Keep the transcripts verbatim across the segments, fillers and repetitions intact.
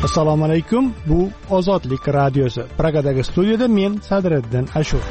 Assalomu alaykum. Bu Ozodlik radiosi. Pragadagi studiyada men Sadriddin Ashur.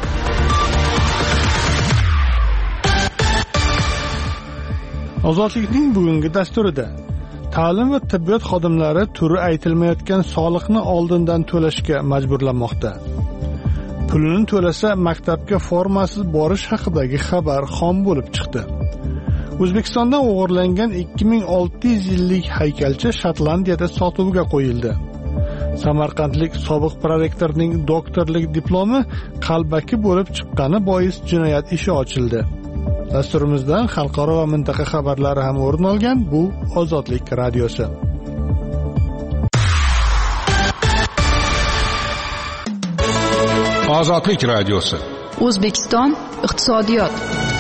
Ozodlikning bugungi dasturida ta'lim va tibbiyot xodimlari turi aytilmayotgan soliqni oldindan to'lashga majburlanmoqda. Pulini to'lasa maktabga formasiz borish haqidagi xabar xom bo'lib chiqdi. O'zbekistondan o'g'irlangan ikki ming olti yuz yillik haykalcha Shotlandiyada sotuvga qo'yildi. Samarqandlik sobiq prorektorning doktorlik diplomi qalbaki bo'lib chiqqani bois jinoyat ishi ochildi. Dasturimizdan xalqaro va mintaqa xabarlari ham o'rin olgan. Bu Ozodlik radiosi. Ozodlik radiosi. O'zbekiston iqtisodiyot.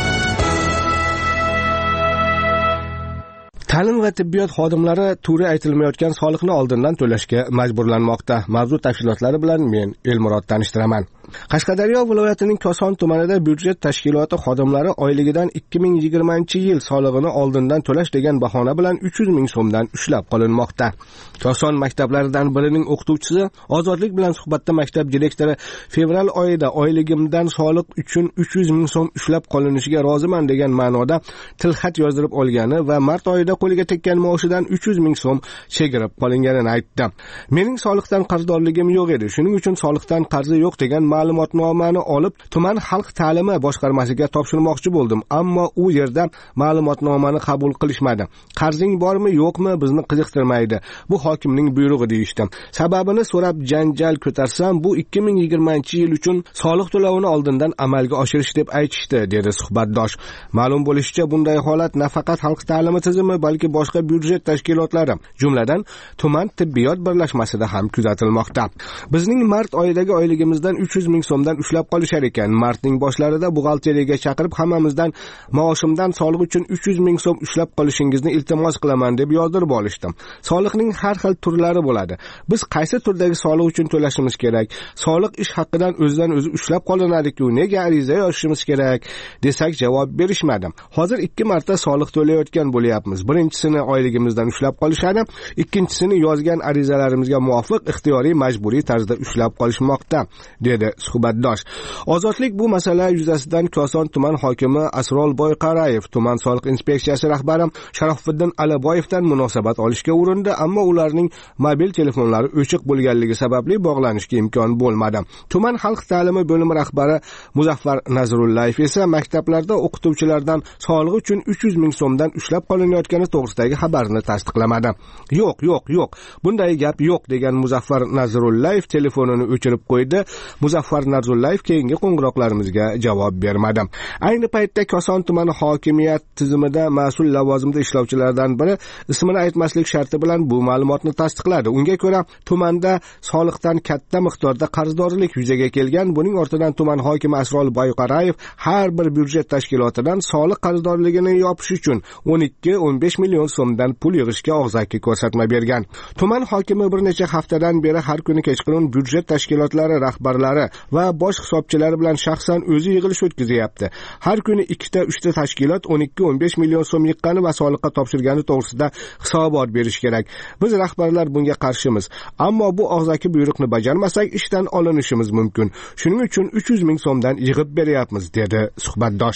Ta'lim va tibbiyot xodimlari turi aytilmayotgan soliqni oldindan to'lashga majburlanmoqda. Mavzu tafsilotlari bilan men Elmurod tanishtiraman. Qashqadaryo viloyatining Koson tumanida byudjet tashkiloti xodimlari oyligidan ikki ming yigirmanchi yil solig'ini oldindan to'lash degan bahona bilan uch yuz ming so'mdan ushlab qolinmoqda. Koson maktablaridan birining o'qituvchisi Ozodlik bilan suhbatda maktab direktori fevral oyida oyligimdan soliq uchun uch yuz ming so'm ushlab qolinishiga roziman degan ma'noda tilxat yozdirib olgani va mart oyida qo'liga tekkan maoshidan uch yuz ming so'm chegirib qolinganini aytdi. Mening soliqdan qarzdorligim yo'q edi. Shuning uchun soliqdan qarzi yo'q degan ma'lumotnomani olib tuman xalq ta'limi boshqarmasiga topshirmoqchi bo'ldim, ammo u yerda ma'lumotnomani qabul qilishmadi. Qarzing bormi, yo'qmi bizni qiziqtirmaydi. Bu hokimning buyrug'i deyishdi. Sababini so'rab janjal ko'tarsam, bu ikki ming yigirmanchi yil uchun soliq to'lovini oldindan amalga oshirish deb aytishdi, dedi suhbatdosh. Ma'lum bo'lishicha, bunday holat nafaqat xalq ta'limi tizimi, balki boshqa byudjet tashkilotlari, jumladan tuman tibbiyot birlashmasida ham kuzatilmoqda. Bizning mart oyidagi oyligimizdan uch yuz ming so'mdan ushlab qolishar ekan. Martning boshlarida buxgalteriyaga chaqirib hammamizdan maoshimdan soliq uchun uch yuz ming so'm ushlab qolishingizni iltimos qilaman deb yozdirib olishdim. Soliqning har xil turlari bo'ladi. Biz qaysi turdagi soliq uchun to'lashimiz kerak? Soliq ish haqidan o'zidan o'zi ushlab qolinadi-ku, nega ariza yozishimiz kerak desak javob berishmadi. Hozir ikki marta soliq to'layotgan bo'lyapmiz. Birinchisini oyligimizdan ushlab qolishadi, ikkinchisini yozgan arizalarimizga muvofiq ixtiyoriy majburiy tarzda ushlab qolishmoqda, dedi suhbatdosh. Ozodlik bu masala yuzasidan Koson tuman hokimi Asrolboy Qarayev, tuman soliq inspeksiyasi rahbari Sharofiddin Aliboyevdan munosabat olishga urindi, ammo ularning mobil telefonlari o'chiq bo'lganligi sababli bog'lanishga imkon bo'lmadi. Tuman xalq ta'limi bo'limi rahbari Muzaffar Nazrullayev esa maktablarda o'qituvchilardan soliq uchun uch yuz ming so'mdan ushlab qolinayotgani to'g'risidagi xabarni tasdiqlamadi. Yo'q, yo'q, yo'q. Bunday gap yo'q degan Muzaffar Nazrullayev telefonini o'chirib qo'ydi. Muzaffar Nazrullayev keyingi qo'ng'iroqlarimizga javob bermadi. Ayni paytda Koson tumani hokimiyat tizimida mas'ul lavozimda ishlovchilardan biri ismini aytmaslik sharti bilan bu ma'lumotni tasdiqladi. Unga ko'ra, tumanda soliqdan katta miqdorda qarzdorlik yuzaga kelgan. Buning ortidan tuman hokimi Asrolboy Qarayev har bir byudjet tashkilotidan soliq qarzdorligini yopish uchun o'n ikki o'n besh million so'mdan pul yig'ishga og'zaki ko'rsatma bergan. Tuman hokimi bir necha haftadan beri har kuni kechqurun byudjet tashkilotlari rahbarlari va bosh hisobchilar bilan shaxsan o'zi yig'ilish o'tkazyapti. Har kuni ikkita uchta tashkilot o'n ikki o'n besh million so'm yiqqani va soliqqa topshirgani to'g'risida hisobot berish kerak. Biz rahbarlar bunga qarshimiz. Ammo bu og'zaki buyruqni bajarmasak ishdan olinishimiz mumkin. Shuning uchun uch yuz ming so'mdan yig'ib beryapmiz, dedi suhbatdosh.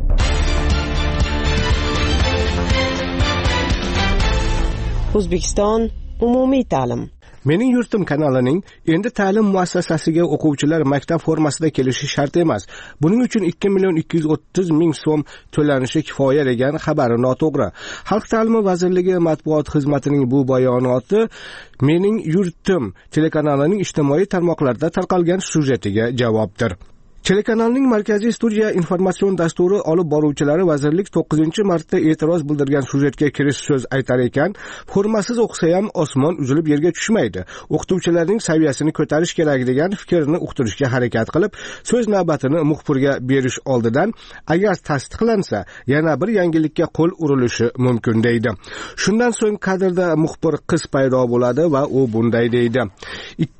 O'zbekiston umumiy ta'lim. Mening yurtim kanalining endi ta'lim muassasasiga o'quvchilar maktab formasida kelishi shart emas. Buning uchun ikki million ikki yuz o'ttiz ming so'm to'lanishi kifoya degan xabari noto'g'ri. Xalq ta'limi vazirligi matbuot xizmatining bu bayonoti Mening yurtim telekanalining ijtimoiy tarmoqlarda tarqalgan syujetiga javobdir. Telekanalning markaziy studiya informatsion dasturi olib boruvchilari vazirlik to'qqizinchi martda e'tiroz bildirgan syujetga kirish so'z aytar ekan, formasiz o'qisa ham osmon uzilib yerga tushmaydi. O'qituvchilarning saviyasini ko'tarish kerak degan fikrni uqtirishga harakat qilib, so'z navbatini muxbirga berish oldidan agar tasdiqlansa, yana bir yangilikka qo'l urilishi mumkin deydi. Shundan so'ng kadrda muxbir qiz paydo bo'ladi va u bunday deydi: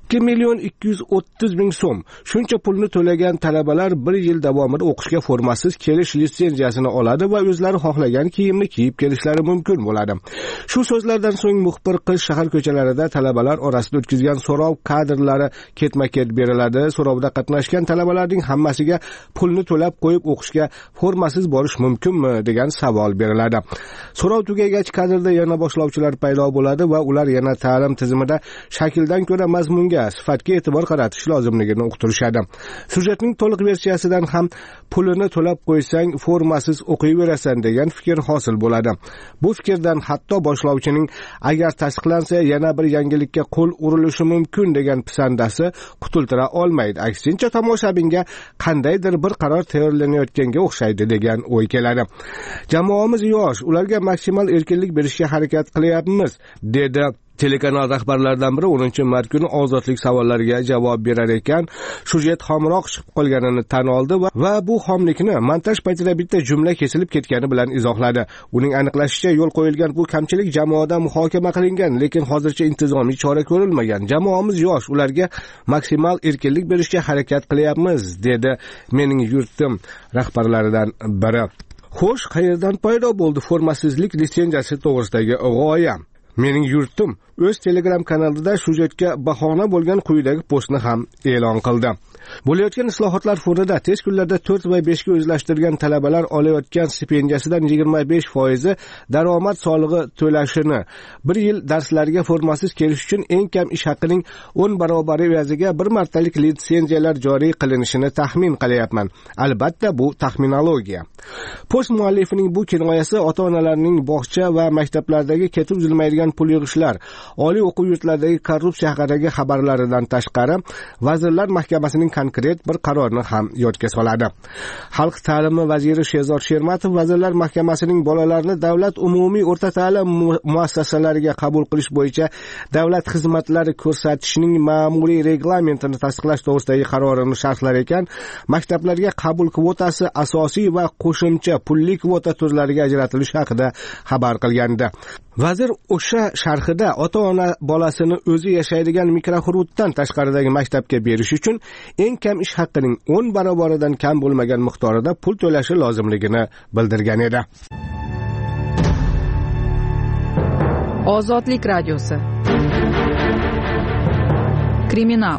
ikki million ikki yuz o'ttiz ming so'm. Shuncha pulni to'lagan talabalar bir yil davomida o'qishga formasiz kelish litsenziyasini oladi va o'zlari xohlagan kiyimni kiyib kelishlari mumkin bo'ladi. Shu so'zlardan so'ng muxbir qiz shahar ko'chalarida talabalar orasida o'tkazgan so'rov kadrlari ketma-ket beriladi. So'rovda qatnashgan talabalarning hammasiga pulni to'lab qo'yib o'qishga formasiz borish mumkinmi degan savol beriladi. So'rov tugagach kadrda yana boshlovchilar paydo bo'ladi va ular yana ta'lim tizimida shakldan ko'ra mazmunga, sifatga e'tibor qaratish lozimligini uqtirishadi. Sujetning to'liq versiyasidan ham pulini to'lab qo'ysang formasiz o'qiyverasan degan fikr hosil bo'ladi. Bu fikrdan hatto boshlovchining agar tasdiqlansa yana bir yangilikka qo'l urilishi mumkin degan pisandasi qutultira olmaydi. Aksincha tomoshabinga qandaydir bir qaror tayyorlanayotganga o'xshaydi degan o'y keladi. Jamoamiz yosh, ularga maksimal erkinlik berishga harakat qilyapmiz, dedi telekanal rahbarlaridan biri o'ninchi mart kuni ozodlik savollariga javob berar ekan. Sujet xomroq chiqib qolganini tan oldi va, va bu xomlikni montaj paytida bitta jumla kesilib ketgani bilan izohladi. Uning aniqlashicha, yo'l qo'yilgan bu kamchilik jamoada muhokama qilingan, lekin hozircha intizomiy chora ko'rilmagan. Jamoamiz yosh, ularga maksimal erkinlik berishga harakat qilyapmiz, dedi Mening yurtim rahbarlaridan biri. Xo'sh, qayerdan paydo bo'ldi formasizlik litsenziyasi to'g'risidagi g'oya? Mening yurtim o'z Telegram kanalida sujetga bahona bo'lgan quyidagi postni ham e'lon qildi. Bo'layotgan islohotlar fonida tez kunlarda to'rt va besh ga o'zlashtirgan talabalar olayotgan stipendiyasidan yigirma besh foiz daromad solig'i to'lashini, bir yil darslarga formasiz kelish uchun eng kam ish haqining o'n barobari evaziga bir martalik litsenziyalar joriy qilinishini taxmin qilyapman. Albatta bu taxminologiya. Post muallifining bu kinoyasi ota-onalarning bog'cha va maktablardagi ketib uzilmaydigan pul yig'ishlar, oliy o'quv yurtlaridagi korrupsiya haqidagi xabarlaridan tashqari, Vazirlar Mahkamasining konkret bir qarorni ham yodga soladi. Xalq ta'limi vaziri Sherzod Shermatov Vazirlar Mahkamasining bolalarni davlat umumiy o'rta ta'lim muassasalariga qabul qilish bo'yicha davlat xizmatlari ko'rsatishning ma'muriy reglamentini tasdiqlash to'g'risidagi qarorini sharhlar ekan, maktablarga qabul kvotasi asosiy va qo'shimcha pulli kvota turlariga ajratilishi haqida xabar qilgandi. Vazir o'sha sharhida ota-ona bolasini o'zi yashaydigan mikrohududdan tashqaridagi maktabga berish uchun eng kam ish haqining o'n barobaridan kam bo'lmagan miqdorida pul to'lashi lozimligini bildirgan edi. Ozodlik radiosi. Kriminal.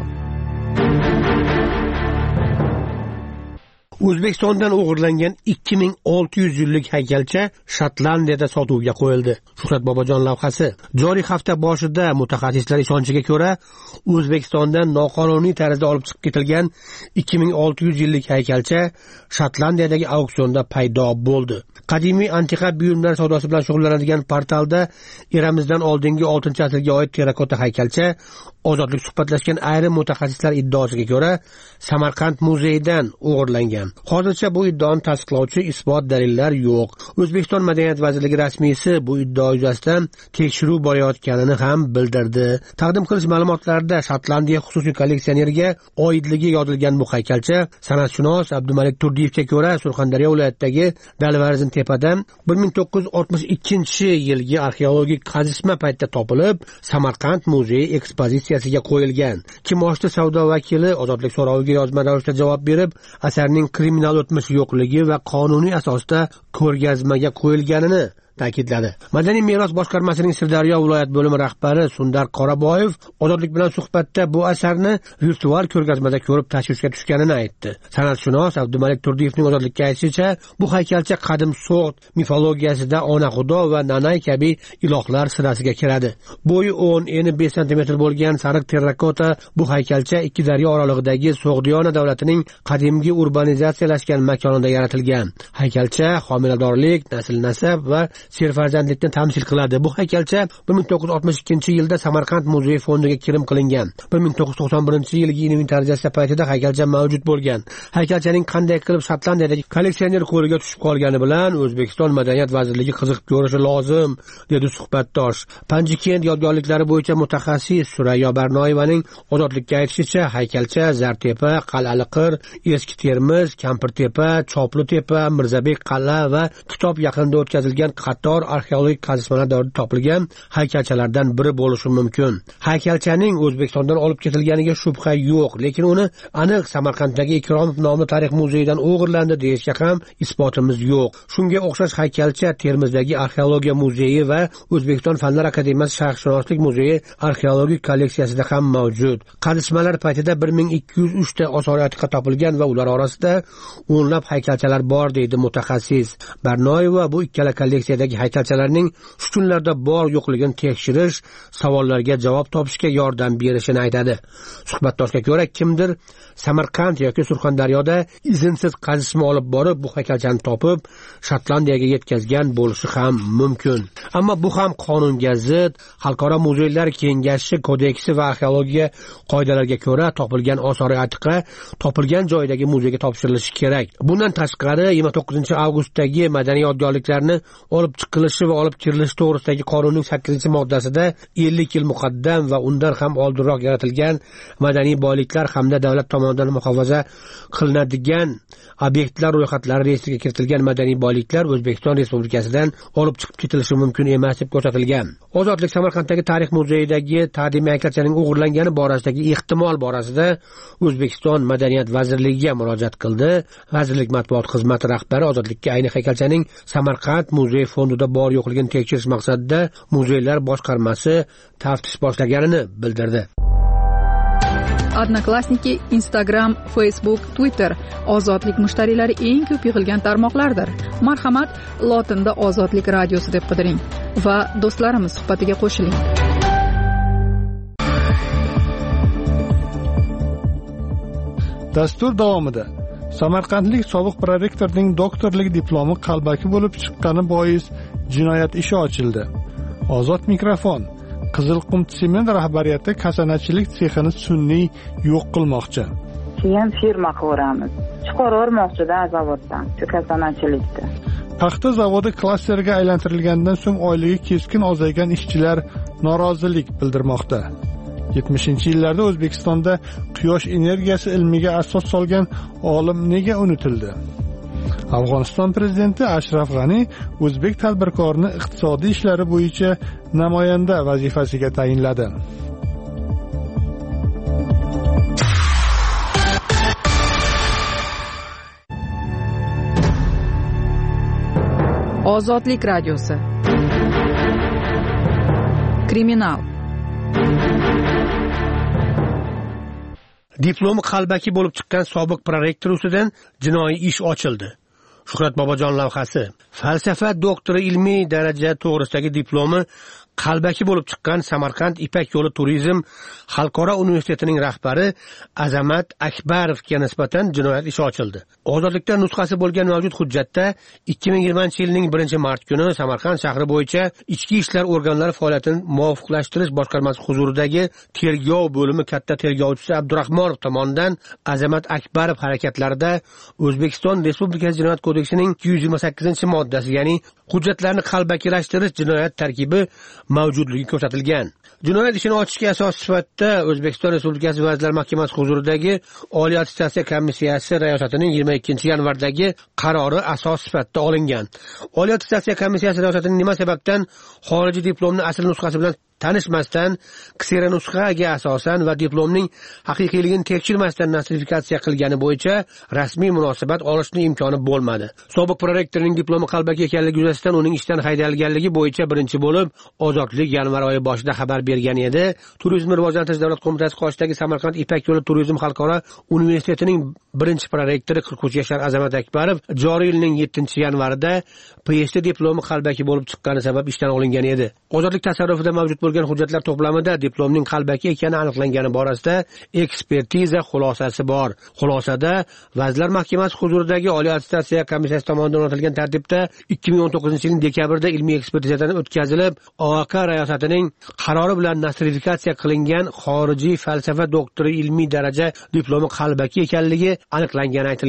O'zbekistondan o'g'irlangan ikki ming olti yuz yillik haykalcha Shotlandiyada sotuvga qo'yildi. Shuhrat Bobojon lavhasi. Joriy hafta boshida mutaxassislar ishonchiga ko'ra, O'zbekistondan noqonuniy tarzda olib chiqib ketilgan ikki ming olti yuz yillik haykalcha Shotlandiyadagi auksionda paydo bo'ldi. Qadimiy antiqa buyumlar savdosi bilan shug'ullanadigan portalda eramizdan oldingi oltinchi asrga oid terrakota haykalcha Ozodlik suhbatlashgan ayrim mutaxassislar iddaosiga ko'ra Samarqand muzeyidan o'g'irlangan. Hozircha bu iddaoni tasdiqlovchi isbot dalillar yo'q. O'zbekiston Madaniyat vazirligi rasmiysi bu iddao yuzasidan tekshiruv borayotganini ham bildirdi. Taqdim qilish ma'lumotlarida Shotlandiya xususiy kolleksioneriga oidligi yozilgan bu haykalcha san'atshunos Abdumalik Turdiyevga ko'ra Surxondaryo viloyatidagi Dalvarizm tepadan bir ming to'qqiz yuz oltmish ikkinchi yilgi arxeologik qazishma paytida topilib, Samarqand muzeyi ekspozitsiyasiga qo'yilgan. Kimoshdi savdo vakili Ozodlik so'roviga yozma ravishda javob berib, asarning kriminal o'tmishi yo'qligi va qonuniy asosda ko'rgazmaga qo'yilganini ta'kidladi. Madaniy meros boshqarmasining Sirdaryo viloyat bo'limi rahbari Sundar Qoraboyev Ozodlik bilan suhbatda bu asarni virtual ko'rgazmada ko'rib tashvishga tushganini aytdi. San'atshunos Abdumalik Turdiyevning Ozodlikka aytishicha, bu haykalcha qadim So'g'd mifologiyasida ona xudo va nanay kabi ilohlar sirasiga kiradi. Bo'yi o'n, eni besh santimetr bo'lgan sariq terrakota bu haykalcha ikki daryo oralig'idagi So'g'diyona davlatining qadimgi urbanizatsiyalashgan makonida yaratilgan. Haykalcha homiladorlik, nasl nasab va serfarzandlikni tamsil qiladi. Bu haykalcha bir ming to'qqiz yuz oltmish ikkinchi yilda Samarqand muzeyi fondiga kirim qilingan. bir ming to'qqiz yuz to'qson birinchi yilgi inventarizatsiya paytida haykalcha mavjud bo'lgan. Haykalchaning qanday qilib Shotlandiyadagi kolleksioner qo'liga tushib qolgani bilan O'zbekiston Madaniyat vazirligi qiziqib ko'rishi lozim, dedi suhbatdosh. Panjikent yodgorliklari bo'yicha mutaxassis Surayyo Barnoyevaning Ozodlikka aytishicha, haykalcha Zartepa, Qal'aliqir, Eski Termiz, Kampirtepa, Choplitepa, Mirzabek qal'a va Kitob yaqinida o'tkazilgan qator arxeologik qazishmalar davrida topilgan haykalchalardan biri bo'lishi mumkin. Haykalchaning O'zbekistondan olib ketilganiga shubha yo'q, lekin uni aniq Samarqanddagi Ikromov nomli tarix muzeyidan o'g'irlandi deyishga ham isbotimiz yo'q. Shunga o'xshash haykalcha Termizdagi arxeologiya muzeyi va O'zbekiston Fanlar akademiyasi sharqshunoslik muzeyi arxeologik kolleksiyasida ham mavjud. Qazishmalar paytida bir ming ikki yuz uch ta osoriyatika topilgan va ular orasida o'nlab haykalchalar bor deydi mutaxassis. Barnoyeva bu ikkala kolleksiyadagi haykalchalarning shu kunlarda bor yo'qligini tekshirish, savollarga javob topishga yordam berishini aytadi. Suhbatdoshga ko'ra, kimdir Samarqand yoki Surxondaryoda izinsiz qazishma olib borib, bu haykalchani topib, Shotlandiyaga yetkazgan bo'lishi ham mumkin. Ammo bu ham qonunga zid. Xalqaro muzeylar kengashi kodeksi va arxeologiya qoidalariga ko'ra topilgan osoriyatika topilgan joydagi muzeyga topshirilishi kerak. Bundan tashqari, yigirma to'qqizinchi avgustdagi madaniy yodgorliklarni olib chiqilishi va olib kirilishi to'g'risidagi qonunning sakkizinchi moddasida ellik yil muqaddam va undan ham oldinroq yaratilgan madaniy boyliklar hamda davlat tomonidan muhofaza qilinadigan obyektlar ro'yxatlari reyestriga kiritilgan madaniy boyliklar O'zbekiston Respublikasidan olib chiqib ketilishi mumkin emas deb ko'rsatilgan. Ozodlik Samarqanddagi tarix muzeyidagi taqdimiy haykalchaning o'g'irlangani borasidagi ehtimol borasida O'zbekiston Madaniyat vazirligiga murojaat qildi. Vazirlik matbuot xizmati rahbari Ozodlikka ayni haykalchaning Samarqand muzey fondida bor yo'qligini tekshirish maqsadida muzeylar boshqarmasi taftish boshlaganini bildirdi. Odnoklassniki, Instagram, Facebook, Twitter ozodlik mushtariylari eng ko'p yig'ilgan tarmoqlardir. Marhamat, lotinda Ozodlik radiosi deb qidiring va do'stlarimiz suhbatiga qo'shiling. Dastur davomida Samarqandlik sobiq prorektorning doktorlik diplomi qalbaki bo'lib chiqqani bois jinoyat ishi ochildi. Ozod mikrofon. Qizilqum sement rahbariyati kasanachilik sexini sun'iy yo'q qilmoqchi. Keyin firma quramiz. Chiqarib olmoqchi-da zavoddan, shu kasanachilikda. Paxta zavodi klasterga aylantirilgandan so'ng oyligi keskin ozaygan ishchilar norozilik bildirmoqda. yetmishinchi yillarda O'zbekistonda quyosh energiyasi ilmiga asos solgan olim nega unutildi? Afg'oniston prezidenti Ashraf G'ani o'zbek tadbirkorini iqtisodiy ishlari bo'yicha namoyanda vazifasiga tayinladi. Ozodlik radiosi. Kriminal. Diplomi qalbaki bo'lib chiqqan sobiq prorektor ustidan jinoiy ish ochildi. Shuhrat Bobojon lavhasi. Falsafa doktori ilmiy daraja to'g'risidagi diplomi qalbaki bo'lib chiqqan Samarqand Ipak yo'li turizm xalqaro universitetining rahbari Azamat Akbarovga nisbatan jinoyat ishi ochildi. Ozodlikda nusxasi bo'lgan mavjud hujjatda ikki ming yigirmanchi yilning birinchi mart kuni Samarqand shahri bo'yicha ichki ishlar organlari faoliyatini muvofiqlashtirish boshqarmasi huzuridagi tergov bo'limi katta tergovchisi Abdurahmonov tomonidan Azamat Akbarov harakatlarida O'zbekiston Respublikasi Jinoyat kodeksining ikki yuz yigirma sakkizinchi moddasi, ya'ni hujjatlarni qalbakilashtirish jinoyat tarkibi mavjudligi ko'rsatilgan. Jinoyat ishini ochishga asos sifatida O'zbekiston Respublikasi Vazirlar Mahkamasi huzuridagi Oliy attestatsiya komissiyasi rayosatining yigirma ikkinchi yanvardagi qarori asos sifatida olingan. Oliy attestatsiya komissiyasi rayosatining nima sababdan xorijiy diplomni asl nusxasi bilan tanishmasdan ksera nusxaga asosan va diplomning haqiqiyligini tekshirmasdan nostrifikatsiya qilgani bo'yicha rasmiy munosabat olishning imkoni bo'lmadi. Sobiq prorektorning diplomi qalbaki ekanligi yuzasidan uning ishdan haydalganligi bo'yicha birinchi bo'lib Ozodlik yanvar oyi boshida xabar bergan edi. Turizmni rivojlantirish davlat qo'mitasi qoshidagi Samarqand Ipak yo'li turizm xalqaro universitetining birinchi prorektori qirq uch yashar Azamat Akbarov joriy yilning yettinchi yanvarida P H D diplomi qalbaki bo'lib chiqqani sabab ishdan olingan edi. Ozodlik tasarrufida mavjud bo'lgan hujjatlar to'plamida diplomning qalbaki ekani aniqlangani borasida ekspertiza xulosasi bor. Xulosada Vazirlar Mahkamasi huzuridagi Oliy attestatsiya komissiyasi tomonidan o'rnatilgan tartibda ikki ming o'n to'qqizinchi yilning dekabrida ilmiy ekspertizadan o'tkazilib, O A K rayosatining qarori bilan nostrifikatsiya qilingan xorijiy falsafa doktori ilmiy daraja diplomi qalbaki ekanligi aniqlangani aytilgan.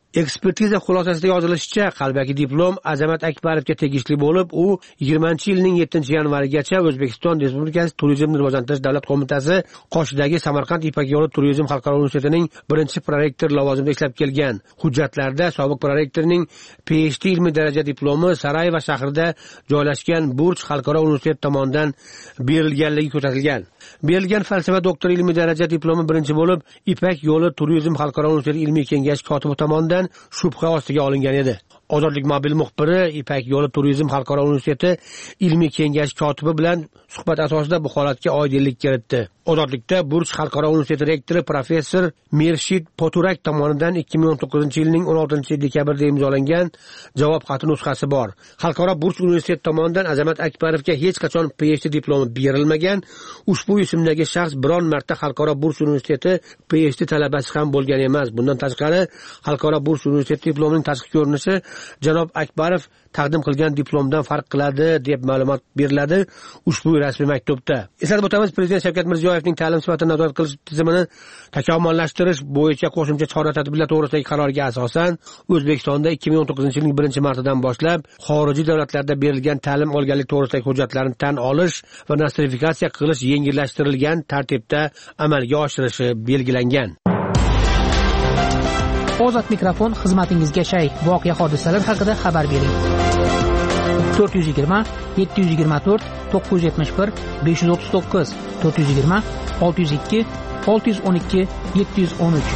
Ekspertiza xulosasida yozilishicha, qalbaki diplom Azamat Akbarovga tegishli bo'lib, u yigirmanchi yilning yettinchi yanvarigacha O'zbekiston Respublikasi Turizmni rivojlantirish davlat qo'mitasi qoshidagi Samarqand Ipak yo'li turizm xalqaro universitetining birinchi prorektor lavozimida ishlab kelgan. Hujjatlarda sobiq prorektorning P H D ilmiy daraja diplomi Sarajevo shahrida joylashgan Burj xalqaro universitet tomonidan berilganligi ko'rsatilgan. Berilgan falsafa doktori ilmiy daraja diplomi birinchi bo'lib Ipak yo'li turizm xalqaro universiteti ilmiy kengash kotibi tomonidan shubha ostiga olingan edi. Ozodlik mobil muxbiri Ipak yo'li turizm xalqaro universiteti ilmiy kengash kotibi bilan suhbat asosida bu holatga oydinlik kiritdi. Ozodlikda Burj xalqaro universiteti rektori professor Mirshid Poturak tomonidan ikki ming o'n to'qqizinchi yilning o'n oltinchi dekabrda imzolangan javob xati nusxasi bor. Xalqaro Burj universiteti tomonidan Azamat Akbarovga hech qachon P H D diplomi berilmagan. Ushbu ismdagi shaxs biron marta Xalqaro Burj universiteti P H D talabasi ham bo'lgan emas. Bundan tashqari, Xalqaro Burj universiteti diplomining tashqi ko'rinishi janob Akbarov taqdim qilgan diplomdan farq qiladi deb ma'lumot beriladi ushbu rasmiy maktubda. Eslatib o'tamiz, Prezident Shavkat Mirziyoyevning ta'lim sifatini nazorat qilish tizimini takomillashtirish bo'yicha qo'shimcha chora-tadbirlar to'g'risidagi qaroriga asosan O'zbekistonda ikki ming o'n to'qqizinchi yilning birinchi martidan boshlab xorijiy davlatlarda berilgan ta'lim olganlik to'g'risidagi hujjatlarni tan olish va nostrifikatsiya qilish yengillashtirilgan tartibda amalga oshirilishi belgilangan. Ozod mikrofon xizmatingizga shay. Voqea hodisalar haqida xabar bering. to'rt yuz yigirma yetti yuz yigirma to'rt to'qqiz yuz yetmish bir besh yuz o'ttiz to'qqiz to'rt yuz yigirma olti yuz ikki olti yuz o'n ikki yetti yuz o'n uch.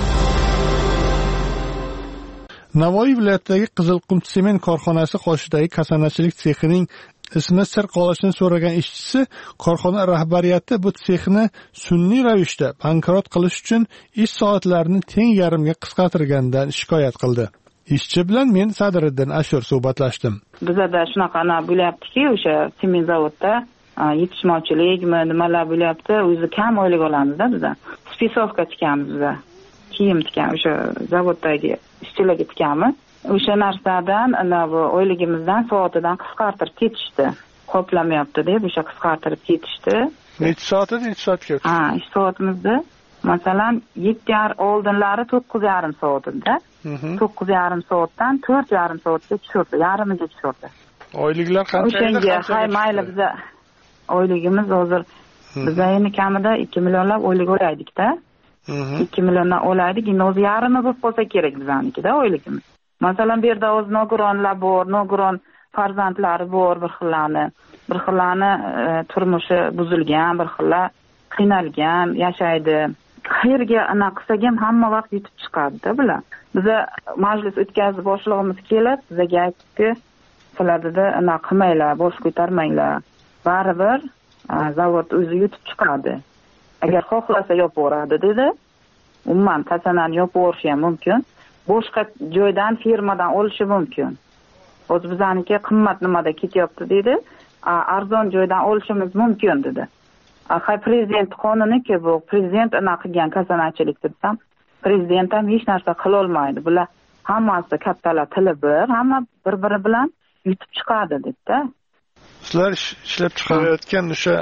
Navoiy viloyatidagi Qizilqum sement korxonasi qoshidagi kasanachilik sexining ismi sir qolishini so'ragan ishchisi korxona rahbariyati bu sexni sun'iy ravishda bankrot qilish uchun ish soatlarini teng yarimga qisqartirgandan shikoyat qildi. Ishchi bilan men Sadriddin Ashur suhbatlashdim. Bizda shunaqana bo'lyaptiki, o'sha sement zavodda yetishmovchilikmi, nimalar bo'lyapti, o'zi kam oylik olamizda bizda. Spisovka tikamiz bizda. Kiyim tikamiz, o'sha zavoddagi ishchilarga tikamiz. O'sha narsadan, ana bu oyligimizdan soatidan qisqartirib ketishdi. Qoplamayapti deb o'sha qisqartirib ketishdi. Necha soatdan necha soatga? Ha, ish soatimizda masalan yetti yarim oldinlari to'qqiz yarim soat edi. to'qqiz yarim soatdan to'rt yarim soatga tushirdi, yarimiga tushirdi. Oyliklar qancha edi? O'shanga hay mayli biza oyligimiz hozir biza endi kamida ikki millionlab oylik olaydik-da. ikki milliondan olaydik, endi o'zi yarimi bo'lib qolsa kerak bizanikida oyligimiz. Masalan, bu yerda o'z nogironlar bor, nogiron farzandlari bor, bir xillarni, bir xillarni e, turmushi buzilgan, bir xillar qiynalgan yashaydi. Qayerga ana qilsak ham hamma vaqt yetib chiqadi-da bular. Biza majlis o'tkazib boshlig'imiz kelib, bizga aytdi, sizlarda ana qilmanglar, bosh ko'tarmanglar. Baribir zavod o'zi yetib chiqadi. Agar xohlasa yopib yuboradi dedi. Umuman qasanani yopib yuborishi ham mumkin. Boshqa joydan, firmadan olishi mumkin. O'z bizaniki qimmat nimada ketyapti dedi. Arzon joydan olishimiz mumkin dedi. Hay prezident qonuniki bu, prezident anaqa qilgan kasanachilik desam, prezident ham hech narsa qila olmaydi. Bular hammasi kattalar tili bir, hamma bir-biri bilan yutib chiqadi dedi-da. Sizlar ishlab chiqarayotgan o'sha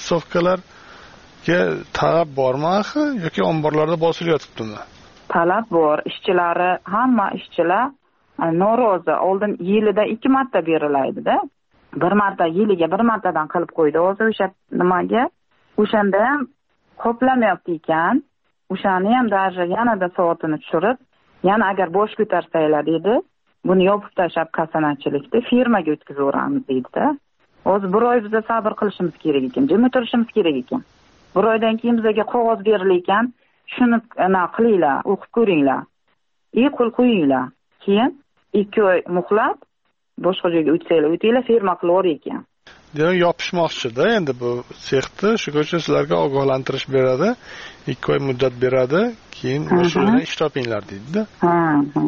spetsovkalarga talab bormi axi yoki omborlarda bosilyotibdimi? Talab bor. Ishchilari, hamma ishchilar norozi. Oldin yilida ikki marta berilaydi-da. Bir marta yiliga bir martadan qilib qo'ydi. Hozir o'sha nimaga o'shanda ham qoplamayapti ekan. O'shani ham даже yanada soatini tushirib, yana agar bosh ko'tarsanglar dedi, buni yopib tashlab kasanachilikni firmaga o'tkazaveramiz dedi-da. Hozir bir oy biza sabr qilishimiz kerak ekan, jim o'tirishimiz kerak ekan. Bir oydan keyin bizga qog'oz berilar ekan, shuni ana qilinglar, o'qib ko'ringlar. И qo'l qo'yinglar. Keyin ikki oy muhlat boshqa joyga o'tsanglar, o'tinglar, firma qilib yuborar ekan. Demak, yopishmoqchi-da endi bu sexni, shuning uchun sizlarga ogohlantirish beradi, ikki oy muddat beradi, keyin o'sha yerdan ish topinglar deydi-da. Ha, ha.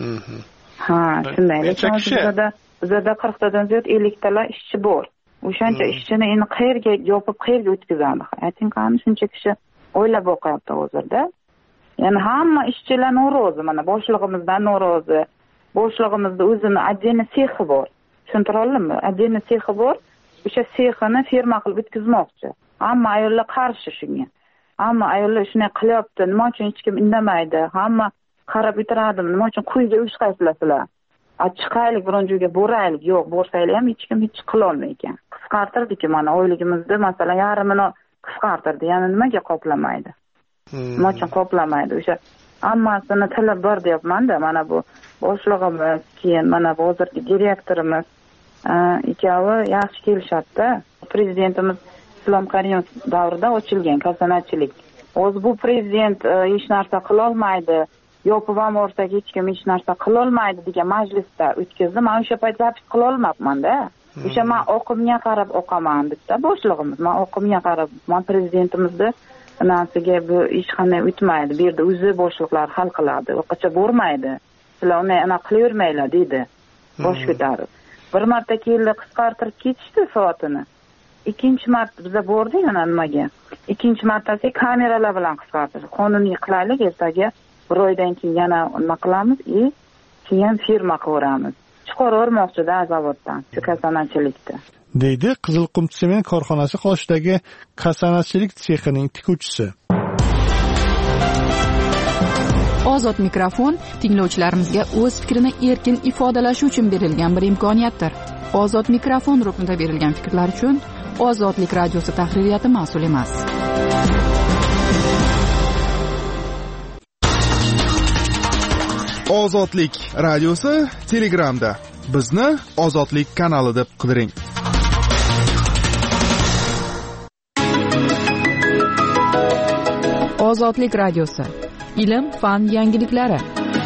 Ha, shunday. Bizda bizda qirqtadan ziyod elliktalar ishchi bor. O'shancha ishchini endi qayerga yopib, qayerga o'tkazadi? Ayting, qani shuncha kishi o'ylab boqyapti hozirda. Ya'ni hamma ishchilar norozi, mana boshlig'imizdan norozi. Boshlig'imizda o'zini отдельно sexi bor. Tushuntira oldimmi? Отдельно sexi bor. O'sha sexini firma qilib o'tkazmoqchi. Hamma ayollar qarshi shunga. Hamma ayollar shunday qilyapti. Nima uchun hech kim indamaydi? Hamma qarab o'tirardim, nima uchun quyga uyushqaysizlar? A chiqaylik biron joyga boraylik, yo'q, borsaylar ham hech kim hech qila olmay ekan. Qisqartirdik, mana oyligimizni masalan yarmini qisqartirdi. Ya'ni nimaga qoplamaydi? Nima uchun qoplamaydi? O'sha hammasini tili bir deyapman-da, mana bu boshlig'imiz, keyin mana bu hozirgi direktorimiz ikkovi yaxshi kelishadi-da. Prezidentimiz Islom Karimov davrida ochilgan kasanachilik. O'zi bu prezident hech narsa qila olmaydi, yopib ham borsak hech kim hech narsa qila olmaydi degan majlisda o'tkazdi. Men o'sha payt zapis qila olmabman-da. O'sha men oqimga qarab o'qaman deb-da boshlig'imiz. Men oqimga qarab, men prezidentimizni narsaga bu hech qanday o'tmaydi. Bu yerda o'zi boshliqlar hal qiladi. O'qacha bormaydi. Sizlar uni ana qilavermaylar dedi. Bosh ko'tarib. Bir marta keldi qisqartirib ketishdi soatini. Ikkinchi marta biza bordik ana nimaga. Ikkinchi martasi kameralar bilan qisqartirdi. Qonuniy qilaylik, ertaga bir oydan keyin yana nima qilamiz, e, keyin firma qilamiz. Chiqarib zavoddan, shu kasanachilikda. deydi Qizilqum sement korxonasi qoshidagi kasanachilik sexining tikuvchisi. Ozod mikrofon tinglovchilarimizga o'z fikrini erkin ifodalashi uchun berilgan bir imkoniyatdir. Ozod mikrofon ruknida berilgan fikrlar uchun Ozodlik radiosi tahririyati mas'ul emas. Ozodlik radiosi Telegramda. Bizni Ozodlik kanali deb qidiring. Ozodlik radiosi. Ilm, fan yangiliklari.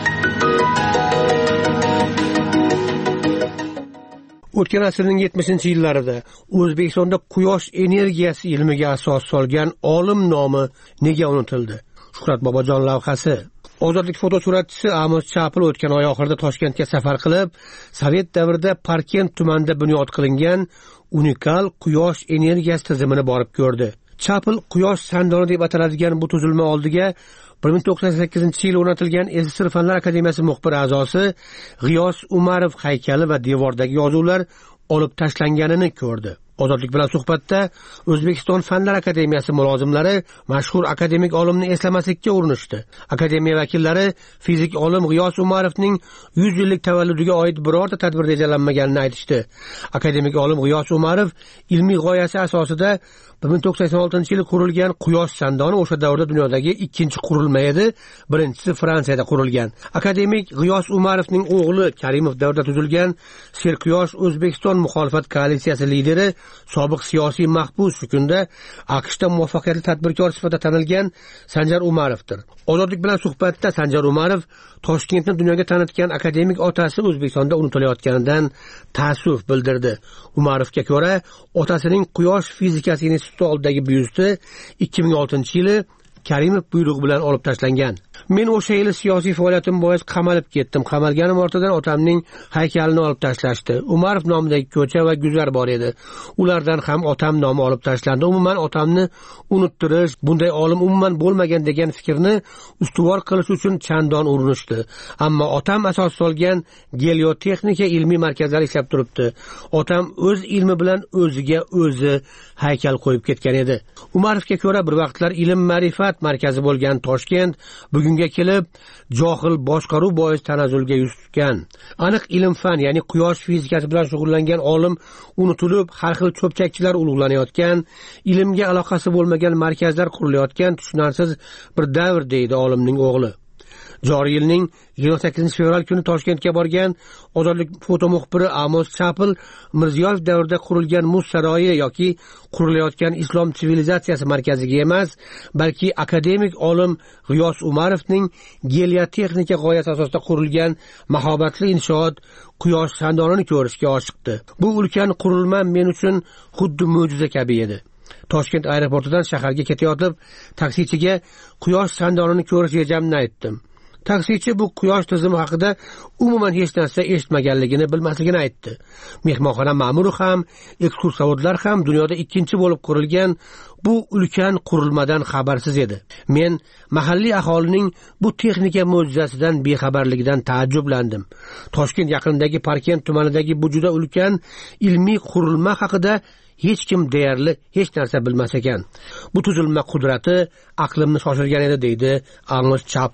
O'tgan asrning yetmishinchi yillarida O'zbekistonda quyosh energiyasi ilmiga asos solgan olim nomi nega unutildi? Shuhrat Bobojon lavhasi. Ozodlik fotosuratchisi Amos Chapil o'tgan oy oxirida Toshkentga safar qilib, Sovet davrida Parkent tumanida bunyod qilingan unikal quyosh energiyasi tizimini borib ko'rdi. Chapil quyosh sandoni deb ataladigan bu tuzilma oldiga bir ming to'qson sakkizinchi yil o'rnatilgan Esir Fanlar akademiyasi muxbir a'zosi G'iyos Umarov haykali va devordagi yozuvlar olib tashlanganini ko'rdi. Ozodlik bilan suhbatda O'zbekiston Fanlar akademiyasi mulozimlari mashhur akademik olimni eslamaslikka urinishdi. Akademiya vakillari fizik olim G'iyos Umarovning yuz yillik tavalludiga oid birorta tadbir rejalanmaganini aytishdi. Akademik olim G'iyos Umarov ilmiy g'oyasi asosida bir ming to'qson oltinchi yil qurilgan quyosh sandoni o'sha davrda dunyodagi ikkinchi qurilma edi, birinchisi Fransiyada qurilgan. Akademik G'iyos Umarovning o'g'li Karimov davrida tuzilgan Serquyosh O'zbekiston muxolifat koalitsiyasi lideri sobiq siyosiy mahbus shu kunda AQShda muvaffaqiyatli tadbirkor sifatida tanilgan Sanjar Umarovdir. Ozodlik bilan suhbatda Sanjar Umarov Toshkentni dunyoga tanitgan akademik otasi O'zbekistonda unutilayotganidan ta'assuf bildirdi. Umarovga ko'ra, otasining quyosh fizikasi instituti oldidagi byusti ikki ming oltinchi yili Karimov buyrug'i bilan olib tashlangan. Men o'sha yili siyosiy faoliyatim bois qamalib ketdim. Qamalganim ortidan otamning haykalini olib tashlashdi. Umarov nomidagi ko'cha va guzar bor edi. Ulardan ham otam nomi olib tashlandi. Umuman otamni unuttirish, bunday olim umuman bo'lmagan degan fikrni ustuvor qilish uchun chandon urinishdi. Ammo otam asos solgan geliotexnika ilmiy markazlari ishlab turibdi. Otam o'z ilmi bilan o'ziga o'zi haykal qo'yib ketgan edi. Umarovga ko'ra bir vaqtlar ilm ma'rifat markazi bo'lgan Toshkent bugunga kelib johil boshqaruv bois tanazzulga yuz tutgan. Aniq ilm fan, ya'ni quyosh fizikasi bilan shug'ullangan olim unutilib, har xil cho'pchakchilar ulug'lanayotgan, ilmga aloqasi bo'lmagan markazlar qurilayotgan tushunarsiz bir davr deydi olimning o'g'li. Joriy yilning yigirma sakkizinchi fevral kuni Toshkentga borgan Ozodlik foto muxbiri Amos Chapil Mirziyoyev davrida qurilgan muz saroyi yoki qurilayotgan islom sivilizatsiyasi markaziga emas, balki akademik olim G'iyos Umarovning geliotexnika g'oyasi asosida qurilgan mahobatli inshoot quyosh sandonini ko'rishga oshiqdi. Bu ulkan qurilma men uchun xuddi mo'jiza kabi edi. Toshkent aeroportidan shaharga ketayotib, taksichiga quyosh sandonini ko'rish rejamni aytdim. Taksichi bu quyosh tizimi haqida umuman hech narsa eshitmaganligini, bilmasligini aytdi. Mehmonxona ma'muri ham, ekskursiyalar ham dunyoda ikkinchi bo'lib qurilgan bu ulkan qurilmadan xabarsiz edi. Men mahalliy aholining bu texnika mo'jizasidan bexabarligidan taajjublandim. Toshkent yaqinidagi Parkent tumanidagi bu juda ulkan ilmiy qurilma haqida hech kim deyarli hech narsa bilmas ekan. Bu tuzilma qudrati aqlimni shoshirgan edi, deydi Amos Chapil.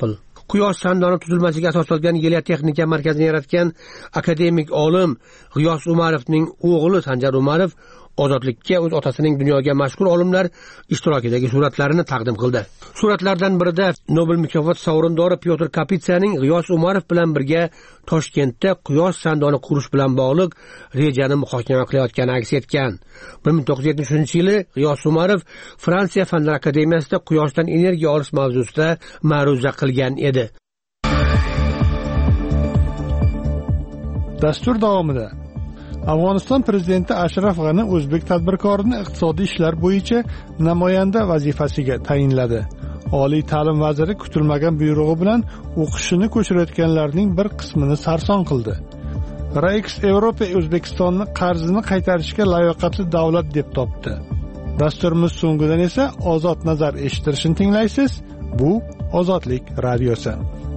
Quyosh sandoni tuzilmasiga asoslangан Geologik markazini yaratgan akademik olim G'iyos Umarovning o'g'li Sanjar Umarov ozodlikka o'z otasining dunyoga mashhur olimlar ishtirokidagi suratlarini taqdim qildi. Suratlardan birida Nobel mukofoti sovrindori Pyotr Kapitsaning G'iyos Umarov bilan birga Toshkentda quyosh sandoni qurish bilan bog'liq rejani muhokama qilayotgani aks etgan. bir ming to'qqiz yuz yetmishinchi yili G'iyos Umarov Fransiya Fanlar akademiyasida quyoshdan energiya olish mavzusida ma'ruza qilgan edi. Dastur davomida Afg'oniston prezidenti Ashraf G'ani o'zbek tadbirkorini iqtisodiy ishlar bo'yicha namoyanda vazifasiga tayinladi. Oliy ta'lim vaziri kutilmagan buyrug'i bilan o'qishini ko'chirayotganlarning bir qismini sarson qildi. Raix Evropa O'zbekistonni qarzini qaytarishga layoqatli davlat deb topdi. Dasturimiz so'ngidan esa Ozod nazar eshittirishni tinglaysiz. Bu Ozodlik radiosi.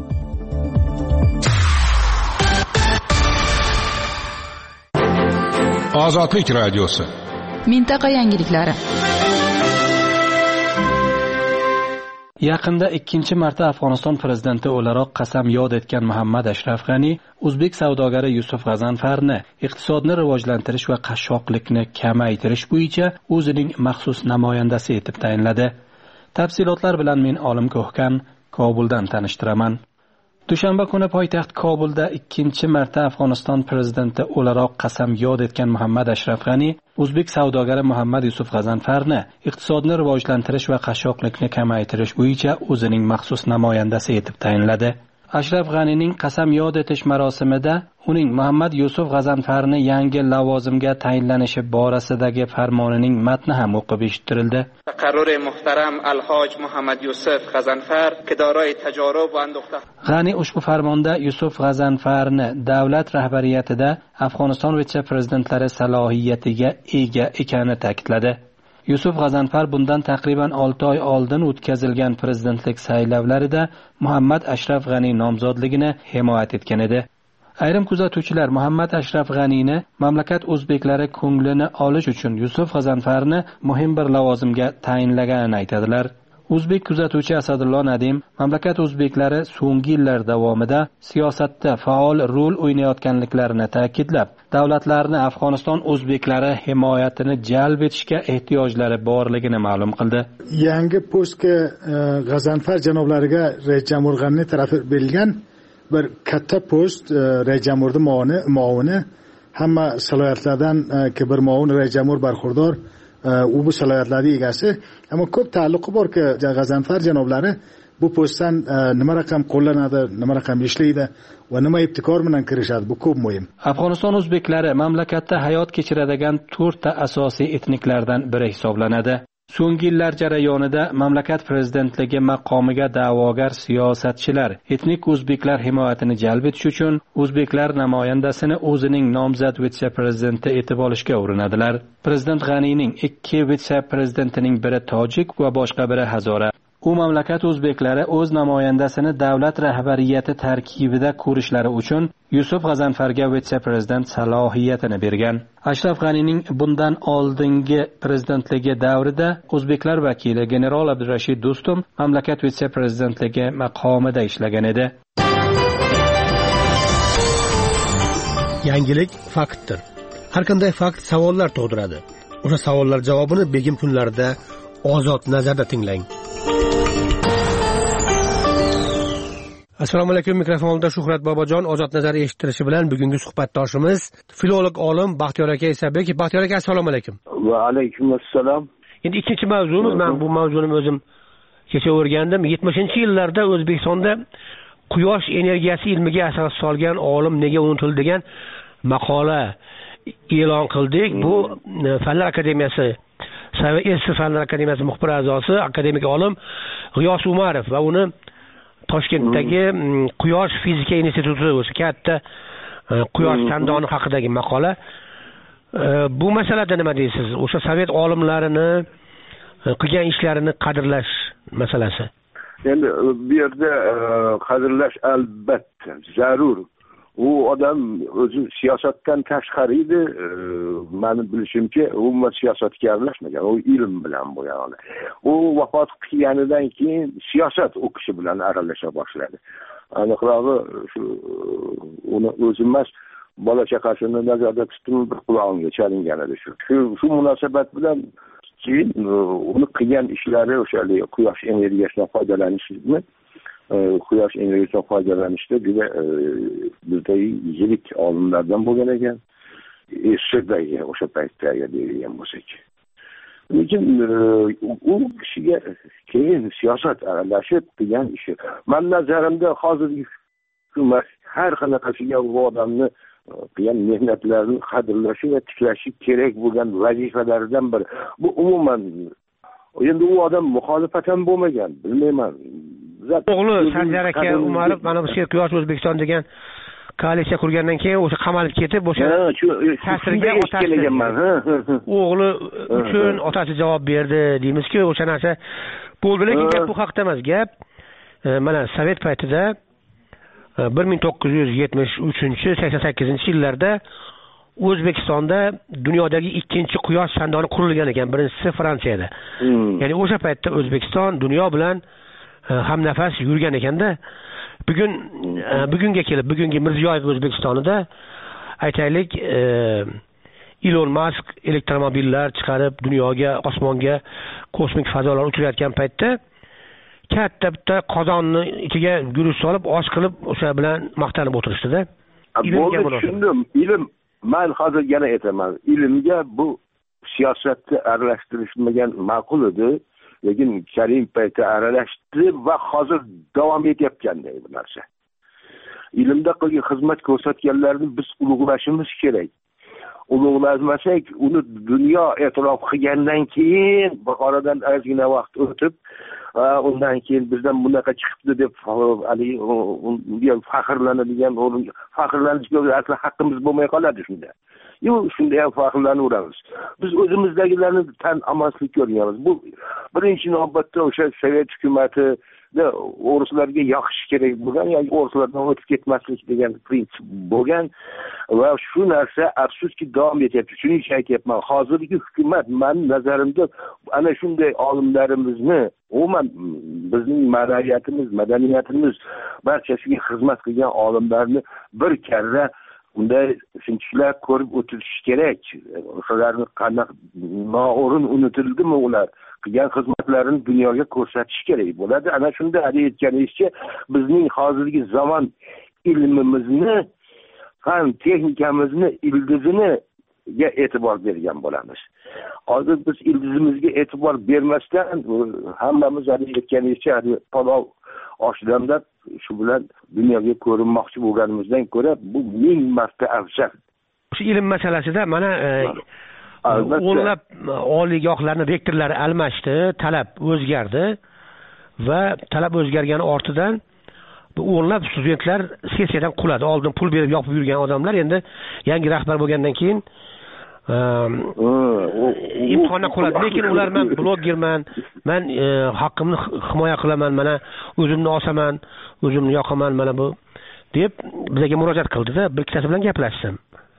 Ozodlik radiosi. Mintaqa yangiliklari. Yaqinda ikkinchi marta Afg'oniston prezidenti o'laroq qasam yod etgan Muhammad Ashraf G'ani o'zbek savdogari Yusuf G'azanfarni iqtisodni rivojlantirish va qashshoqlikni kamaytirish bo'yicha o'zining maxsus namoyandasi etib tayinladi. Tafsilotlar bilan men Olim Ko'hkan Kobuldan tanishtiraman. Dushanba kuni poytaxt Kobulda ikkinchi marta Afg'oniston prezidenti o'laroq qasam yod etgan Muhammad Ashraf G'ani o'zbek savdogari Muhammad Yusuf G'azanfarni iqtisodni rivojlantirish va qashshoqlikni kamaytirish bo'yicha o'zining maxsus namoyandasi etib tayinladi. Ashraf G'anining qasam yod etish marosimida uning Muhammad Yusuf G'azanfarni yangi lavozimga tayinlanishi borasidagi farmonining matni ham o'qib eshittirildi. Qaror muhtaram Al-Hoj Muhammad Yusuf G'azanfar que daroy tajorub va anduqta. G'ani ushbu farmonda Yusuf G'azanfarni davlat rahbariyatida Afg'oniston vitse-prezidentlari salohiyatiga ega ekanini ta'kidladi. Yusuf G'azanfar bundan taqriban olti oy oldin o'tkazilgan prezidentlik saylovlarida Muhammad Ashraf G'ani nomzodligini himoya etgan edi. Ayrim kuzatuvchilar Muhammad Ashraf G'anini mamlakat o'zbeklari ko'nglini olish uchun Yusuf G'azanfarni muhim bir lavozimga tayinlaganini aytadilar. O'zbek kuzatuvchi Asadullo Nadim mamlakat o'zbeklari so'nggi yillar davomida siyosatda faol rol o'ynayotganliklarini ta'kidlab, davlatlarni Afg'oniston o'zbeklari himoyatini jalb etishga ehtiyojlari borligini ma'lum qildi. Yangi postga G'azanfar janoblariga Rais Jamur G'ani tarafi berilgan bir katta post Rais Jamurning muovini hamma salohiyatlardan ki bir muovin Rais Jamur barxurdor u bu salohiyatlarning egasi, ammo ko'p ta'alluqi borki G'azanfar janoblari bu postdan nima raqam qo'llanadi, nima raqam ishlaydi va nima ibtikor bilan kirishadi, bu ko'p muhim. Afg'oniston o'zbeklari mamlakatda hayot kechiradigan to'rtta asosiy etniklardan biri hisoblanadi. So'nggi yillar jarayonida mamlakat prezidentligi maqomiga da'vogar siyosatchilar etnik o'zbeklar himoyatini jalb etish uchun o'zbeklar namoyandasini o'zining nomzod vitse-prezidenti etib olishga urinadilar. Prezident G'anining ikki vitse-prezidentining biri tojik va boshqa biri hazora. U mamlakat o'zbeklari o'z namoyandasini davlat rahbariyati tarkibida ko'rishlari uchun Yusuf G'azanfarga vitse-prezident salohiyatini bergan. Ashraf G'anining bundan oldingi prezidentligi davrida o'zbeklar vakili general Abdurashid Do'stum mamlakat vitse-prezidentligi maqomida ishlagan edi. Yangilik faktdir. Har qanday fakt savollar tug'diradi. O'sha savollar javobini begim kunlarida Ozod nazarda tinglang. Assalomu alaykum, mikrofonda Shuhrat Bobojon. Ozod nazar eshittirishi bilan bugungi suhbatdoshimiz filolog olim Baxtiyor aka Isabek. Baxtiyor aka, assalomu alaykum. Va alaykum assalom. Endi ikkinchi mavzumiz, men bu mavzuni o'zim kecha o'rgandim. yetmishinchi yillarda O'zbekistonda quyosh energiyasi ilmiga asos solgan olim nega unutildi degan maqola e'lon qildik. Bu Fanlar akademiyasi, Sovet eski Fanlar akademiyasi muxbir a'zosi akademik olim G'iyos Umarov va uni Toshkentdagi Quyosh fizika instituti, o'sha katta quyosh sandoni haqidagi maqola. Bu masalada nima deysiz? O'sha sovet olimlarini qilgan ishlarini qadrlash masalasi. Endi bu yerda qadrlash albatta zarur. u odam o'zi siyosatdan tashqari edi. Meni bilishimcha umuman siyosatga aralashmagan, u ilm bilan bo'lgan. U vafot qilganidan keyin siyosat u kishi bilan aralasha boshladi. Aniqrog'i shu uni o'zi emas, bola chaqasini nazarda tutib bir qulog'iga chalingan edi shu. Shu shu munosabat bilan keyin uni qilgan ishlari o'sha quyosh energiyasidan foydalanishni quyosh energiyasidan foydalanishda juda bizda yirik olimlardan bo'lgan ekan. Eshirdagi o'sha paytdagi deyilgan bo'lsak. Lekin u kishiga keyin siyosat aralashib qilgan ishi. Men nazarimda hozirgi hukumat har qanaqasiga bu odamni qilgan mehnatlarini qadrlashi va tiklashi kerak bo'lgan vazifalaridan biri. Bu umuman endi u odam muxolifat ham bo'lmagan, bilmayman. O'g'li Sanjar aka Umarov mana bu Quyosh O'zbekiston degan koalitsiya qurgandan keyin o'sha qamalib ketib, o'sha ta'sirga o'tganman. O'g'li uchun otasi javob berdi deymiz-ku, o'sha narsa bo'ldi, lekin gap bu haqda emas, gap mana Sovet paytida bir ming to'qqiz yuz yetmish uchinchi sakson sakkizinchi yillarda O'zbekistonda dunyodagi ikkinchi quyosh chandoni qurilgan ekan, birinchisi Fransiyada. Ya'ni o'sha paytda O'zbekiston dunyo bilan hamnafas yurgan ekanda, bugun bugunga kelib, bugungi Mirziyoyev O'zbekistonida aytaylik, Elon Musk elektromobillar chiqarib dunyoga, osmonga kosmik fazolar uchirayotgan paytda katta bitta qozonni ichiga guruch solib, osh qilib o'sha bilan maqtanib o'tirishdi-da. Bo'ldi, tushundim. Ilm, men hozir yana aytaman, ilmga bu siyosatni aralashtirishmagan ma'qul edi. Lekin Karim payti aralashdi va hozir davom etayotganday bu narsa. Ilmda qilgan xizmat ko'rsatganlarni biz ulug'lashimiz kerak. Ulug'lamasak, uni dunyo e'tirof qilgandan keyin, oradan ozgina vaqt o'tib, undan keyin bizdan bunaqa chiqibdi deb haligi faxrlanadigan, faxrlanishga asli haqqimiz bo'lmay qoladi shunda. Yo'q, shunda ham faxrlanaveramiz. Biz o'zimizdagilarni tan olmaslik ko'rganmiz. Bu birinchi navbatda o'sha Sovet hukumati o'rislarga yoqish kerak bo'lgan, yoki o'rislardan o'tib ketmaslik degan prinsip bo'lgan va shu narsa afsuski davom etyapti. Shuning uchun aytyapman, hozirgi hukumat men nazarimda ana shunday olimlarimizni, umuman bizning ma'naviyatimiz, madaniyatimiz barchasiga xizmat qilgan olimlarni bir karra unday sinchiklab ko'rib o'tish kerak. O'shalarni qanday noo'rin unutildimi ular qilgan xizmatlarini dunyoga ko'rsatish kerak bo'ladi. Ana shunda hali aytganingizcha bizning hozirgi zamon ilmimizni, fan texnikamizni, ildizini ga e'tibor bergan bo'lamiz. Hozir biz ildizimizga e'tibor bermasdan hammamiz hali aytganingizcha hali palov oshlamda shu bilan dunyoga ko'rinmoqchi bo'lganimizdan ko'ra bu ming marta afzal. Shu ilm masalasida mana o'nlab oliygohlarning rektorlari almashdi, talab o'zgardi va talab o'zgargani ortidan bu o'nlab studentlar sessiyadan quladi. Oldin pul berib yopib yurgan odamlar endi yangi rahbar bo'lgandan keyin imtihondan quladi. Lekin ular men blogerman, men haqqimni himoya qilaman, mana o'zimni osaman, o'zimni yoqaman mana bu deb bizga murojaat qildi-da. Bir ikkitasi bilan gaplashdim.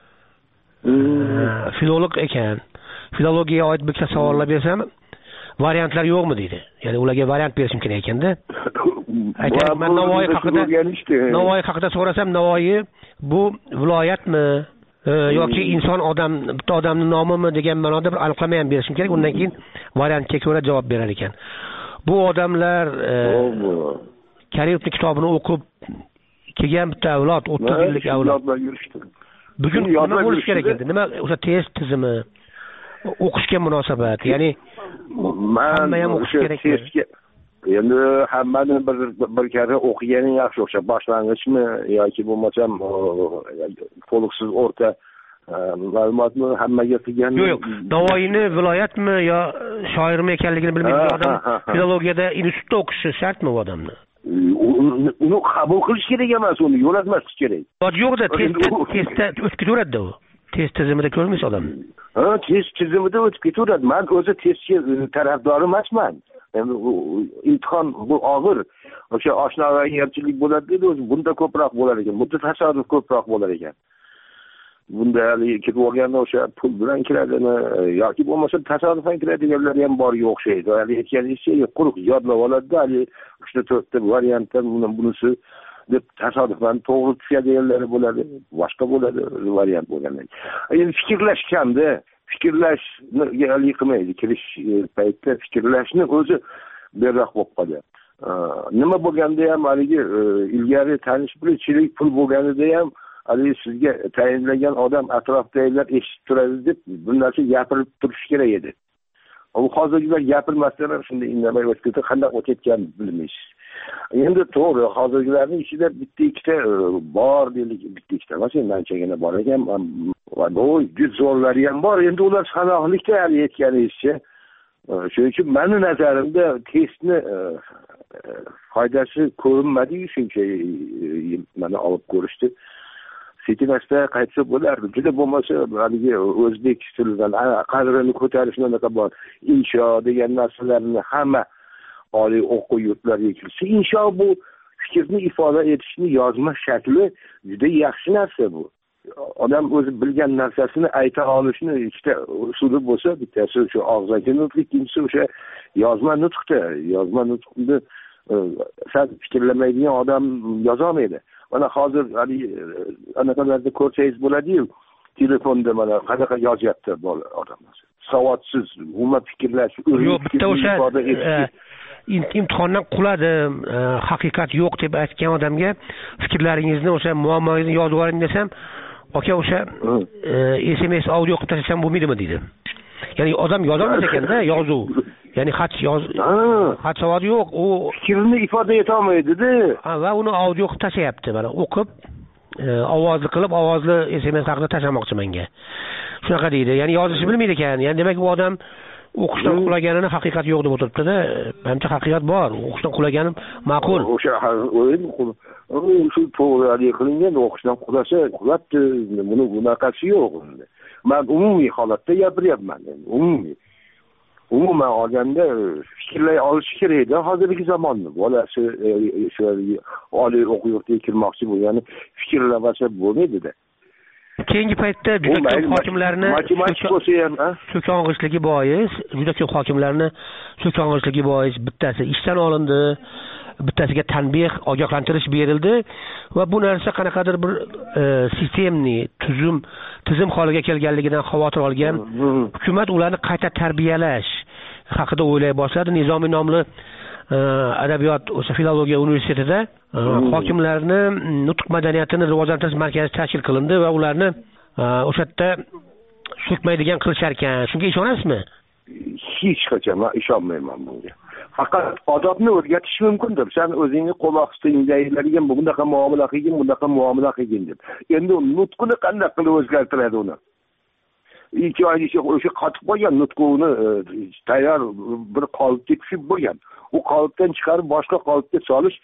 Filolog ekan. Filologiyaga oid bir ikkita savollar bersam, variantlar yo'qmi deydi. Ya'ni ularga variant berishim kerak ekanda. Aytaylik, men Navoiy haqida Navoiy haqida so'rasam, Navoiy bu viloyatmi yoki inson odam, bitta odamning nomimi degan ma'noda bir aniqlama ham berishim kerak. Undan keyin variantga ko'ra javob berar ekan. Bu odamlar Karimovning kitobini o'qib kelgan bitta avlod, o'ttiz yillik avlod. Bugun nima bo'lish kerak edi? Nima o'sha test tizimi, o'qishga munosabat, ya'ni hamma ham o'qish kerakmi? Endi hammani bir bir karra o'qiganing yaxshi, o'sha boshlang'ichmi yoki bo'lmasam to'liqsiz o'rta ma'lumotni hammaga qilgan. Yo'q, yo'q. Navoiyni viloyatmi yo shoirmi ekanligini bilmaydigan odam filologiyada institutda o'qishi shartmi u odamni? Uni qabul qilish kerak emas, uni yo'latmaslik kerak. Yo'qda, testda testda o'tib ketaveradi u. Test tizimida ko'rmaysiz odamni. Ha, test tizimida o'tib ketaveradi. Men o'zi testga tarafdor emasman. endi imtihon bu og'ir. O'sha oshnovoygarchilik bo'ladi-da, o'zi bunda ko'proq bo'lar ekan. Bunda tasodif ko'proq bo'lar ekan. Bunda ketib olganda o'sha pul bilan kiradimi yoki bo'lmasa tasodifan kiradiganlar ham borga o'xshaydi. Hali aytganingizcha quruq yodlab oladi-da, hali uchta to'rtta variantdan bunisi deb tasodifan to'g'ri tushadiganlar bo'ladi, boshqa bo'ladi variant bo'lgandan. Endi fikrlashganda, fikrlashni yiqilmaydi. Kirish paytida fikrlashni o'zi berroq bo'lib qoladi. Nima bo'lganda ham haligi ilgari tanish bilishchilik pul bo'lganida ham haligi sizga tayinlagan odam atrofdagilar eshitib turadi deb bir narsa gapirib turish kerak edi. U hozirgilar gapirmasdan shunday indamay o'tib qanday o'tayotganini bilmaysiz. Endi to'g'ri, hozirgilarning ichida bitta ikkita bor deylik, bitta ikkita emas, endi anchagina bor ekan. Voy, juda zo'rlari ham bor. Endi ular sanoqlikda hali aytganingizcha. Shuning uchun meni nazarimda testni foydasi ko'rinmadi-yu, shuncha mana olib ko'rishdi. Sekinasta qaytsa bo'lardi. Juda bo'lmasa, haligi o'zbek tilidan qadrini ko'tarishni anaqa bor. Insho degan narsalarni hamma oliy o'quv yurtlariga kirsa, insho bu fikrni ifoda etishni yozma shakli juda yaxshi narsa bu. Odam o'zi bilgan narsasini ayta olishni ikkita usuli bo'lsa, bittasi o'sha og'zaki nutq, ikkinchisi o'sha yozma nutqda. Yozma nutqni sal fikrlamaydigan odam yozolmaydi. Mana hozir hali anaqalarda ko'rsangiz bo'ladi-yu, telefonda mana qanaqa yozyapti bola odamlar. Savodsiz, umuman fikrlash, yo'q, bitta o'sha imtihondan quladi, haqiqat yo'q deb aytgan odamga fikrlaringizni, o'sha muammongizni yozib oling desam, aka o'sha S M S audio qilib tashlasam bo'lmaydimi deydi. Ya'ni odam yozolmas ekanda, yozuv. Ya'ni xat yoz, xat savodi yo'q, u fikrini ifoda eta olmaydi-da. Va uni audio qilib tashlayapti, mana o'qib, ovozli qilib, ovozli S M S haqida tashlamoqchi menga. Shunaqa deydi. Ya'ni yozishni bilmaydi ekan. Ya'ni demak bu odam o'qishdan qulaganini haqiqat yo'q deb o'tiribdi-da. Menimcha haqiqat bor. O'qishdan qulaganim ma'qul. O'sha o'sha to'g'ri qilingan, o'qishdan qulasa, qulabdi. Buni bunaqasi yo'q. Men umumiy holatda gapiryapman. Umumiy. Umuman olganda fikrlay olish kerak-da hozirgi zamonni. Bolasi shu oliy o'quv yurtiga kirmoqchi bo'lgani fikrlamasa bo'lmaydi-da. Keyingi paytda juda ko'p hokimlarni matematik bo'lsa ham, so'kong'ishligi bois, juda ko'p hokimlarni so'kong'ishligi bois bittasi ishdan olindi, bittasiga tanbeh, ogohlantirish berildi va bu narsa qanaqadir bir sistemni, tuzum, tizim holiga kelganligidan xavotir olgan hukumat ularni qayta tarbiyalash haqida o'ylay boshladi. Nizomiy nomli adabiyot o'sha filologiya universitetida hokimlarni nutq madaniyatini rivojlantirish markazi tashkil qilindi va ularni o'sha yerda so'kmaydigan qilishar ekan. Shunga ishonasizmi? Hech qachon men ishonmayman bunga. Faqat odobni o'rgatish mumkindir. Sen o'zingni qo'l ostingdagilarga bunaqa muomala qilgin, bunaqa muomala qilgin deb. Endi nutqini qanday qilib o'zgartiradi uni? Ikki oy ichi o'sha qotib qolgan nutqini tayyor bir qolipga tushib bo'lgan. U qolipdan chiqarib boshqa qolipga solish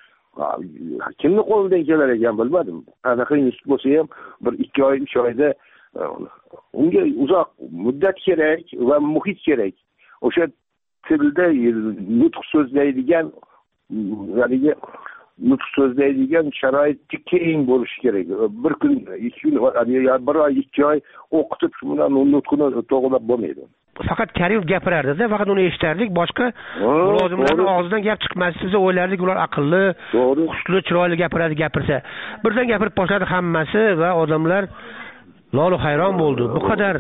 kimning qo'lidan kelar ekan bilmadim. Qanaqa institut bo'lsa ham bir ikki oy, uch oyda unga uzoq muddat kerak va muhit kerak. O'sha tilda nutq so'zlaydigan, ya'ni nutq so'zlaydigan sharoit keng bo'lishi kerak. Bir kun, ikki kun, bir oy, ikki oy o'qitib shundan nutqini to'g'rilab bo'lmaydi. Faqat Karimov gapirardi-da, faqat uni eshitardik, boshqa mulozimlarning og'zidan gap chiqmas. Siz o'ylardik, ular aqlli, xushli, chiroyli gapiradi, gapirsa. Birdan gapirib boshladi hammasi va odamlar lolu hayron bo'ldi. Bu qadar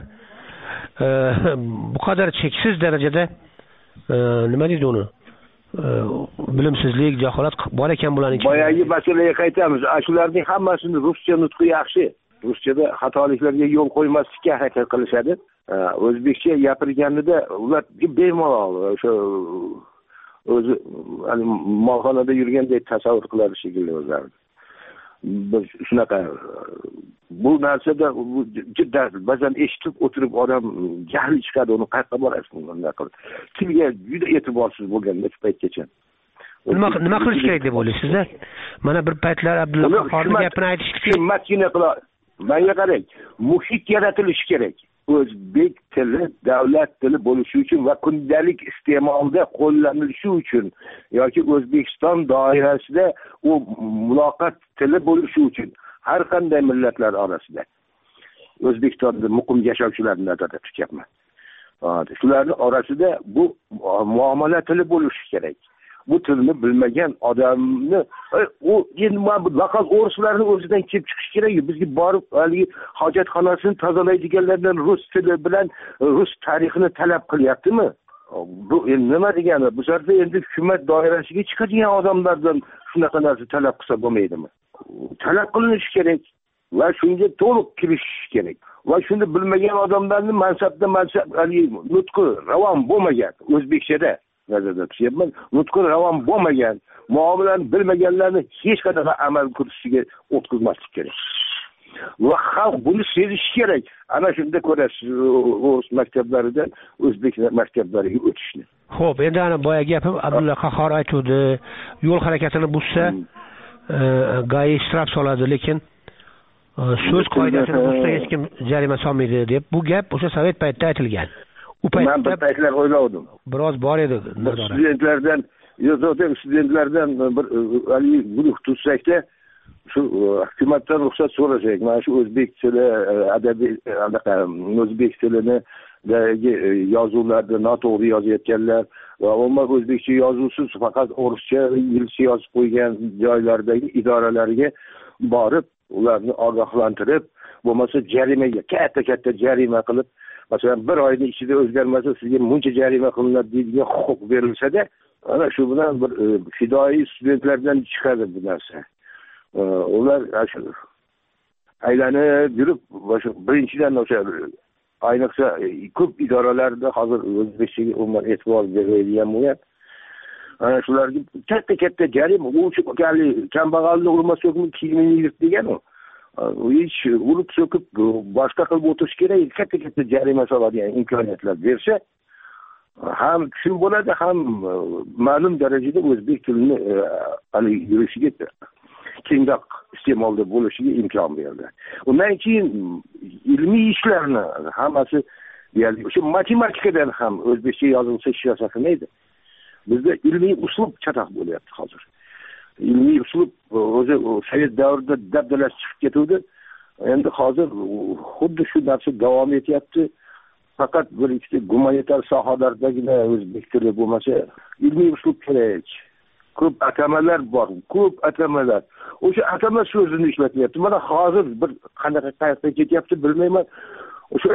bu qadar cheksiz darajada nima deydi uni? Bilimsizlik, jaholat bor ekan bularning ichida. Boyagi masalaga qaytamiz. Shularning hammasini ruscha nutqi yaxshi. Ruschada xatoliklarga yo'l qo'ymaslikka harakat qilishadi. O'zbekcha gapirganida ular bemalol o'sha o'zi hani molxonada yurgandek tasavvur qiladi shekilli o'zlarini. Biz shunaqa bu narsada juda ba'zan eshitib o'tirib odam jahli chiqadi, uni qayerga borasiz bunday qilib. Tilga juda e'tiborsiz bo'lganda shu paytgacha. Nima nima qilish kerak deb o'ylaysizlar? Mana bir paytlar Abdulla Qahhorning gapini aytishdi. Mashina qila. Menga qarang, muhit yaratilishi kerak. o'zbek tili davlat tili bo'lishi uchun va kundalik iste'molda qo'llanilishi uchun yoki O'zbekiston doirasida u muloqot tili bo'lishi uchun har qanday millatlar orasida O'zbekistonda muqim yashovchilarni nazarda tutyapman. Shularning orasida bu muomala tili bo'lishi kerak. Bu tilni bilmagan odamni u endi bu lokal o'rislarning o'zidan kelib chiqish kerak. Bizga borib haligi hojatxonasini tozalaydiganlardan rus tili bilan rus tarixini talab qilyaptimi? Bu endi nima degani? Bu yerda endi hukumat doirasiga chiqadigan odamlardan shunaqa narsa talab qilsa bo'lmaydimi? Talab qilinishi kerak va shunga to'liq kirishish kerak. Va shuni bilmagan odamlarning mansabda mansab haligi nutqi ravon bo'lmagan o'zbekchada nazarda tutyapman. Nutqi ravon bo'lmagan, muomalani bilmaganlarni hech qanaqa amal kirishiga o'tkazmaslik kerak. Va xalq buni sezishi kerak. Ana shunda ko'rasiz o'z maktablaridan o'zbek maktablariga o'tishni. Xo'p, endi ana boya gapim Abdulla Qahhor aytuvdi, yo'l harakatini buzsa, g'oyi shtraf soladi, lekin so'z qoidasini buzsa hech kim jarima solmaydi deb bu gap o'sha sovet paytida aytilgan. U paytda men bir paytlar o'yladim. Biroz bor edi. Studentlardan, yo'q, studentlardan bir ali guruh tutsakda shu hukumatdan ruxsat so'rasak, mana shu o'zbek tili adabiy anaqa o'zbek tilini yozuvlarda noto'g'ri yozayotganlar va umuman o'zbekcha yozuvsiz faqat o'rischa, inglizcha yozib qo'ygan joylardagi idoralarga borib, ularni ogohlantirib, bo'lmasa jarimaga, katta-katta jarima qilib, masalan bir oyning ichida o'zgarmasa sizga buncha jarima qilinadi deydigan huquq berilsa-da, ana shu bilan bir fidoyi studentlardan chiqadi bu narsa. Ular shu aylanib yurib, o'sha birinchidan o'sha ayniqsa ko'p idoralarda hozir o'zbekchaga umuman e'tibor beriladigan bo'lyapti. Ana shularga katta-katta jarima, u kambag'alni urma so'kma kiyimini yirt degan u. U hech urib so'kib boshqa qilib o'tirish kerak, katta-katta jarima soladigan imkoniyatlar bersa, ham tushun bo'ladi, ham ma'lum darajada o'zbek tilini hali yurishiga kengroq iste'molda bo'lishiga imkon berdi. Undan keyin ilmiy ishlarni hammasi deyarli o'sha matematikadan ham o'zbekcha yozilsa hech qilmaydi. Bizda ilmiy uslub chatoq bo'lyapti hozir. Ilmiy uslub o'zi sovet davrida dabdalasi chiqib ketuvdi. Endi hozir xuddi shu narsa davom etyapti. Faqat bir ikkita gumanitar sohalardagina o'zbek tili bo'lmasa, ilmiy uslub kerak. Ko'p atamalar bor, ko'p atamalar. O'sha atama so'zini ishlatyapti. Mana hozir bir qanaqa qayoqqa ketyapti bilmayman. O'sha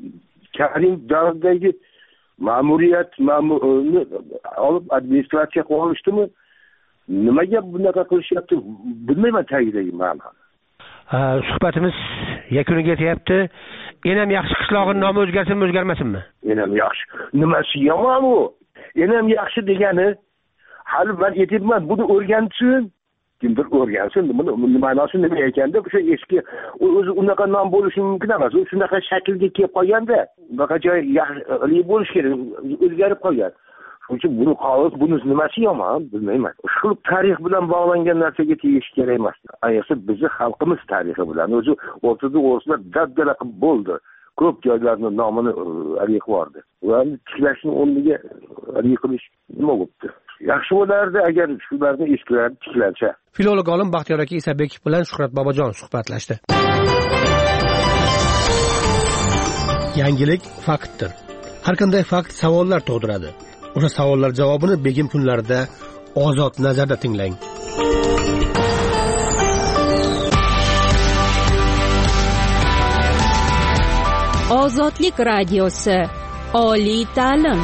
Karim davridagi ma'muriyat ma'murni olib administratsiya qilib olishdimi? Nimaga bunaqa qilishyapti? Bilmayman tagidagi ma'noni. Suhbatimiz yakuniga yetyapti. Enam yaxshi qishlog'ning nomi o'zgarsinmi, o'zgarmasinmi? Enam yaxshi. Nimasi yomon u? Enam yaxshi degani hali men aytibman, buni o'rgansin. Kimdir o'rgansin, buni ma'nosi nima ekanda, o'sha eski o'zi unaqa nom bo'lishi mumkin emas. U shunaqa shaklga kelib qolganda, unaqa joy yaxshi bo'lish kerak, o'zgarib qolgan. Shuning uchun buni qolib, bunisi nimasi yomon, bilmayman. Shu tarix bilan bog'langan narsaga tegish kerak emas. Ayniqsa bizning xalqimiz tarixi bilan o'zi o'rtada o'rslar dabdala qilib bo'ldi. Ko'p joylarning nomini alik bordi. Ularni tiklashning o'rniga alik qilish nima bo'libdi? Yaxshi bo'lardi agar shularni eskilar tiklansa. Filolog olim Baxtiyor aka Isabekov bilan Shuhrat Bobojon suhbatlashdi. Yangilik faktdir. Har qanday fakt savollar tug'diradi. O'sha savollar javobini begim kunlarida ozod nazarda tinglang. Ozodlik radiosi, oliy ta'lim.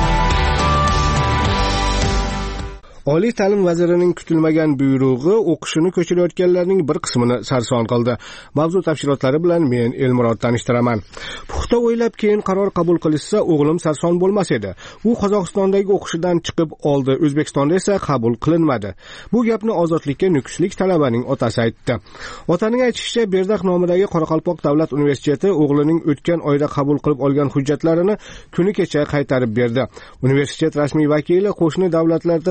Oliy ta'lim vazirining kutilmagan buyrug'i o'qishini ko'chirayotganlarning bir qismini sarson qildi. Mavzu tafsilotlari bilan men Elmurod tanishtiraman. Puxta o'ylab keyin qaror qabul qilishsa, o'g'lim sarson bo'lmas edi. U Qozog'istondagi o'qishidan chiqib oldi, O'zbekistonda esa qabul qilinmadi. Bu gapni Ozodlikka nukuslik talabaning otasi aytdi. Otaning aytishicha, Berdax nomidagi Qoraqalpoq davlat universiteti o'g'lining o'tgan oyda qabul qilib olgan hujjatlarini kuni kecha qaytarib berdi. Universitet rasmiy vakili qo'shni davlatlarda o'qish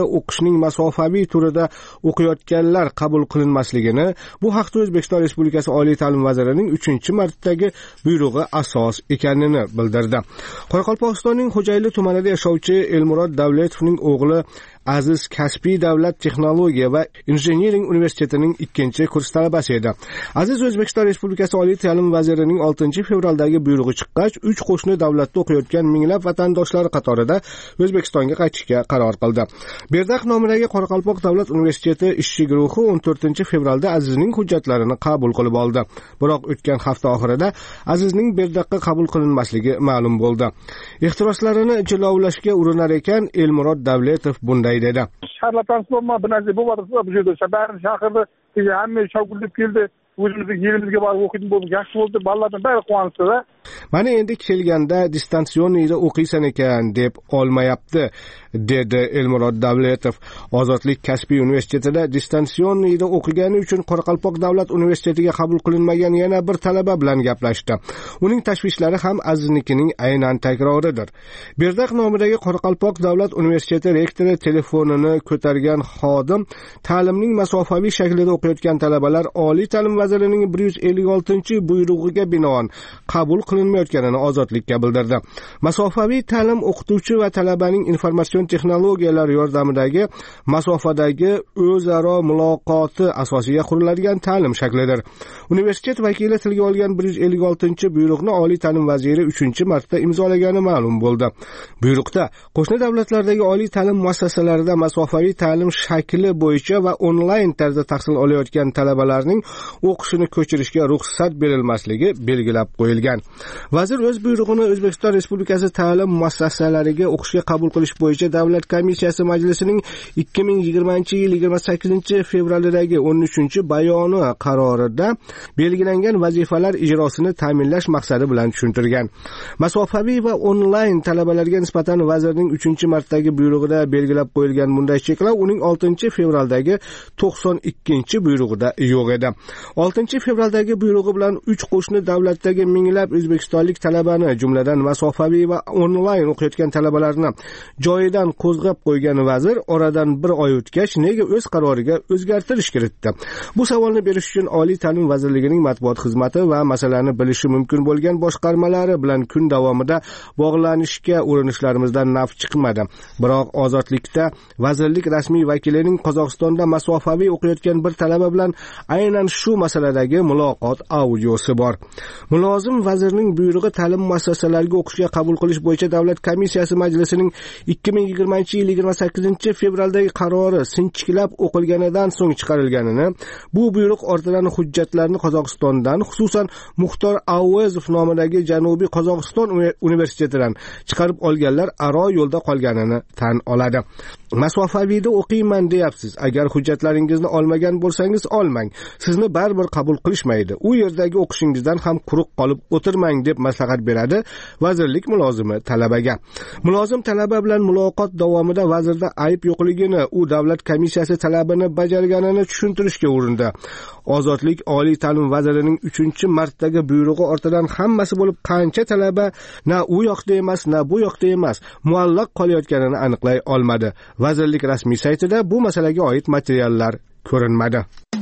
kursning masofaviy turida o'qiyotganlar qabul qilinmasligini bu haqda O'zbekiston Respublikasi Oliy ta'lim vazirining uchinchi martadagi buyrug'i asos ekanini bildirdi. Qoraqalpog'istonning Xo'jayli tumanida yashovchi Elmurod Davletovning o'g'li Aziz Kasbiy davlat texnologiya va injiniring universitetining ikkinchi kurs talabasi edi. Aziz O'zbekiston Respublikasi Oliy ta'lim vazirining oltinchi fevraldagi buyrug'i chiqqach, uch qo'shni davlatda o'qiyotgan minglab vatandoshlari qatorida O'zbekistonga qaytishga qaror qildi. Berdaq nomidagi Qoraqalpoq davlat universiteti ishchi guruhi o'n to'rtinchi fevralda Azizning hujjatlarini qabul qilib oldi. Biroq o'tgan hafta oxirida Azizning Berdaqqa qabul qilinmasligi ma'lum bo'ldi. Ehtiroslarini jilovlashga urinar ekan Elmurod Davletov bunday dedi. Şarlatanlıqma bir narsa bo'ladi. Bu yerda shaharni chaqirdi, hamma shogird keldi. O'zimizning yerimizga borib o'qiydi bo'ldi, yaxshi bo'ldi, bolalardan bari quvonishdi-da. Mana endi kelganda distansioniyda o'qiysan ekan deb olmayapti, dedi Elmurod Davletov. Ozodlik kasbiy universitetida distansioniyda o'qigani uchun Qoraqalpoq davlat universitetiga qabul qilinmagan yana bir talaba bilan gaplashdi. Uning tashvishlari ham Aziznikining aynan takroridir. Berdaq nomidagi Qoraqalpoq davlat universiteti rektori telefonini ko'targan xodim ta'limning masofaviy shaklida o'qiyotgan talabalar Oliy ta'lim vazirining bir yuz ellik oltinchi buyrug'iga binoan qabul qilinmayotganini Ozodlikka bildirdi. Masofaviy ta'lim o'qituvchi va talabaning informatsion texnologiyalar yordamidagi masofadagi o'zaro muloqoti asosiga quriladigan ta'lim shaklidir. Universitet vakili tilga olgan bir yuz ellik oltinchi buyruqni Oliy ta'lim vaziri uchinchi marta imzolagani ma'lum bo'ldi. Buyruqda qo'shni davlatlardagi oliy ta'lim muassasalarida masofaviy ta'lim shakli bo'yicha va onlayn tarzda tahsil olayotgan talabalarning o'qishini ko'chirishga ruxsat berilmasligi belgilab qo'yilgan. Vazir o'z buyrug'ini O'zbekiston Respublikasi ta'lim muassasalariga o'qishga qabul qilish bo'yicha Davlat komissiyasi majlisining ikki ming yigirmanchi yil yigirma sakkizinchi fevraldagi o'n uchinchi bayoni qarorida belgilangan vazifalar ijrosini ta'minlash maqsadi bilan tushuntirgan. Masofaviy va onlayn talabalarga nisbatan vazirning uchinchi martadagi buyrug'ida belgilab qo'yilgan bunday cheklov uning oltinchi fevraldagi to'qson ikkinchi buyrug'ida yo'q edi. oltinchi fevraldagi buyrug'i bilan uch qo'shni davlatdagi minglab o'zbekistonlik talabani, jumladan masofaviy va onlayn o'qiyotgan talabalarni joyidan qo'zg'ab qo'ygan vazir oradan bir oy o'tgach nega o'z qaroriga o'zgartirish kiritdi? Bu savolni berish uchun Oliy ta'lim vazirligining matbuot xizmati va masalani bilishi mumkin bo'lgan boshqarmalari bilan kun davomida bog'lanishga urinishlarimizdan naf chiqmadi. Biroq Ozodlikda vazirlik rasmiy vakilining Qozog'istonda masofaviy o'qiyotgan bir talaba bilan aynan shu masaladagi muloqot audiosi bor. Mulozim vazirning buyrug'i ta'lim muassasalariga o'qishga qabul qilish bo'yicha Davlat komissiyasi majlisining ikki ming yigirmanchi yil yigirma sakkizinchi fevraldagi qarori sinchiklab o'qilganidan so'ng chiqarilganini, bu buyruq ortidan hujjatlarni Qozog'istondan, xususan Muxtor Avvezov nomidagi Janubiy Qozog'iston universitetidan chiqarib olganlar aro yo'lda qolganini tan oladi. Masofaviyda o'qiyman deyapsiz. Agar hujjatlaringizni olmagan bo'lsangiz olmang. Sizni baribir qabul qilishmaydi. U yerdagi o'qishingizdan ham quruq qolib o'tirmang deb maslahat beradi vazirlik mulozimi talabaga. Mulozim talaba bilan muloqot davomida vazirda ayb yo'qligini, u davlat komissiyasi talabini bajarganini tushuntirishga urindi. Ozodlik Oliy ta'lim vazirining uchinchi martadagi buyrug'i ortidan hammasi bo'lib qancha talaba na u yoqda emas, na bu yoqda emas, muallaq qolayotganini aniqlay olmadi. Vazirlik rasmiy saytida bu masalaga oid materiallar ko'rinmadi.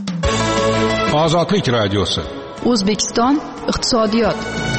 Ozodlik radiosi. O'zbekiston iqtisodiyot.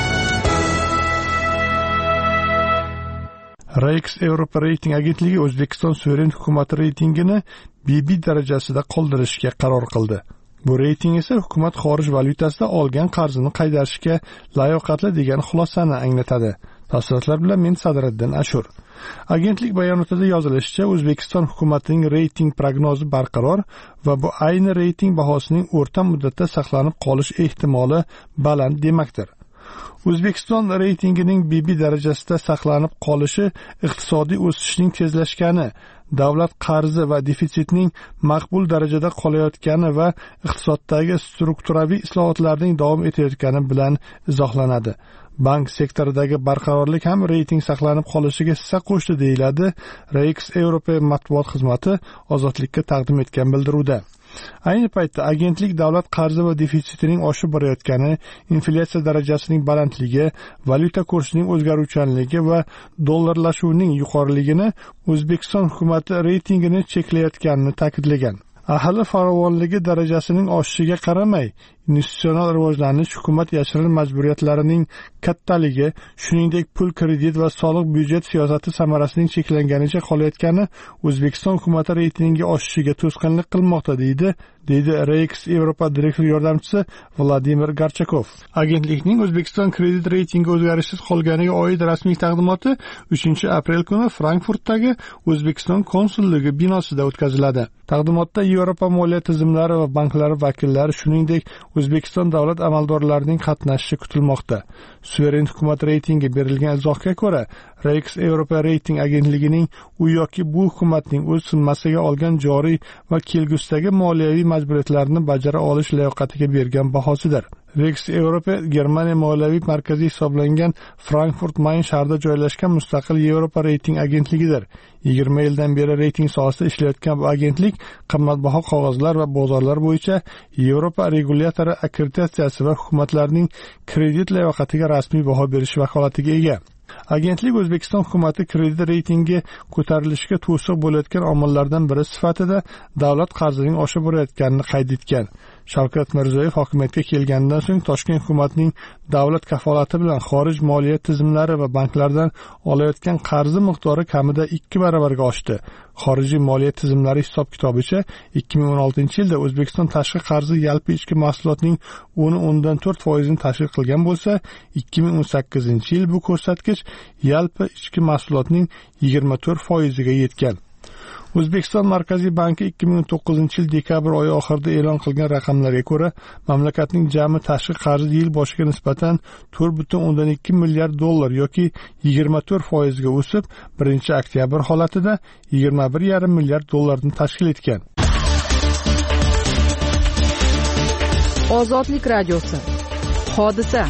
Rex Europa reyting agentligi O'zbekiston suveren hukumati reytingini B B darajasida qoldirishga qaror qildi. Bu reyting esa hukumat xorij valyutasida olgan qarzini qaytarishga layoqatli degan xulosani anglatadi. Tafsilotlar bilan men Sadriddin Ashur. Agentlik bayonotida yozilishicha, O'zbekiston hukumatining reyting prognozi barqaror va bu ayni reyting bahosining o'rta muddatda saqlanib qolish ehtimoli baland demakdir. O'zbekiston reytingining B B darajasida saqlanib qolishi iqtisodiy o'sishning tezlashgani, davlat qarzi va defitsitning maqbul darajada qolayotgani va iqtisoddagi strukturaviy islohotlarning davom etayotgani bilan izohlanadi. Bank sektoridagi barqarorlik ham reyting saqlanib qolishiga hissa qo'shdi, deyiladi Rex Europa matbuot xizmati Ozodlikka taqdim etgan bildiruvda. Ayni paytda agentlik davlat qarzi va defitsitining oshib borayotgani, inflyatsiya darajasining balandligi, valyuta kursining o'zgaruvchanligi va dollarlashuvining yuqoriligini O'zbekiston hukumati reytingini cheklayotganini ta'kidlagan. Aholi farovonligi darajasining oshishiga qaramay, investitsion rivojlanish hukumat yashirin majburiyatlarining kattaligi, shuningdek pul kredit va soliq byudjet siyosati samarasining cheklanganicha qolayotgani O'zbekiston hukumati reytingi oshishiga to'sqinlik qilmoqda, deydi deydi Rex Yevropa direktor yordamchisi Vladimir Garchakov. Agentlikning O'zbekiston kredit reytingi o'zgarishsiz qolganiga oid rasmiy taqdimoti uchinchi aprel kuni Frankfurtdagi O'zbekiston konsulligi binosida o'tkaziladi. Taqdimotda Yevropa moliya tizimlari va banklari vakillari, shuningdek O'zbekiston davlat amaldorlarining qatnashishi kutilmoqda. Suveren hukumat reytingi berilgan izohga ko'ra, Rex Yevropa reyting agentligining u yoki bu hukumatning o'z zimmasiga olgan joriy va kelgusidagi moliyaviy majburiyatlarini bajara olish layoqatiga bergan bahosidir. Rex Yevropa Germaniya moliyaviy markazi hisoblangan Frankfurt-Mayn shahrida joylashgan mustaqil Yevropa reyting agentligidir. yigirma yildan beri reyting sohasida ishlayotgan bu agentlik qimmatbaho qog'ozlar va bozorlar bo'yicha Yevropa regulyatori akkreditatsiyasi va hukumatlarning kredit layoqatiga rasmiy baho berish vakolatiga ega. Agentlik O'zbekiston hukumati kredit reytingi ko'tarilishiga to'siq bo'layotgan omillardan biri sifatida davlat qarzining oshib borayotganini qayd etgan. Shavkat Mirziyoyev hokimiyatga kelganidan so'ng Toshkent hukumatining davlat kafolati bilan xorij moliya tizimlari va banklardan olayotgan qarzi miqdori kamida ikki baravarga oshdi. Xorijiy moliya tizimlari hisob-kitobicha ikki ming o'n oltinchi yilda O'zbekiston tashqi qarzi yalpi ichki mahsulotning o'n o'ndan to'rt foizini tashkil qilgan bo'lsa, ikki ming o'n sakkizinchi yil bu ko'rsatkich yalpi ichki mahsulotning yigirma to'rt foiziga yetgan. O'zbekiston Markaziy banki ikki ming o'n to'qqizinchi yil dekabr oyi oxirida e'lon qilgan raqamlarga ko'ra, mamlakatning jami tashqi qarzi yil boshiga nisbatan to'rt butun o'ndan ikki milliard dollar yoki yigirma to'rt foizga o'sib, birinchi oktyabr holatida yigirma bir yarim milliard dollarni tashkil etgan. Ozodlik radiosi. Hodisa.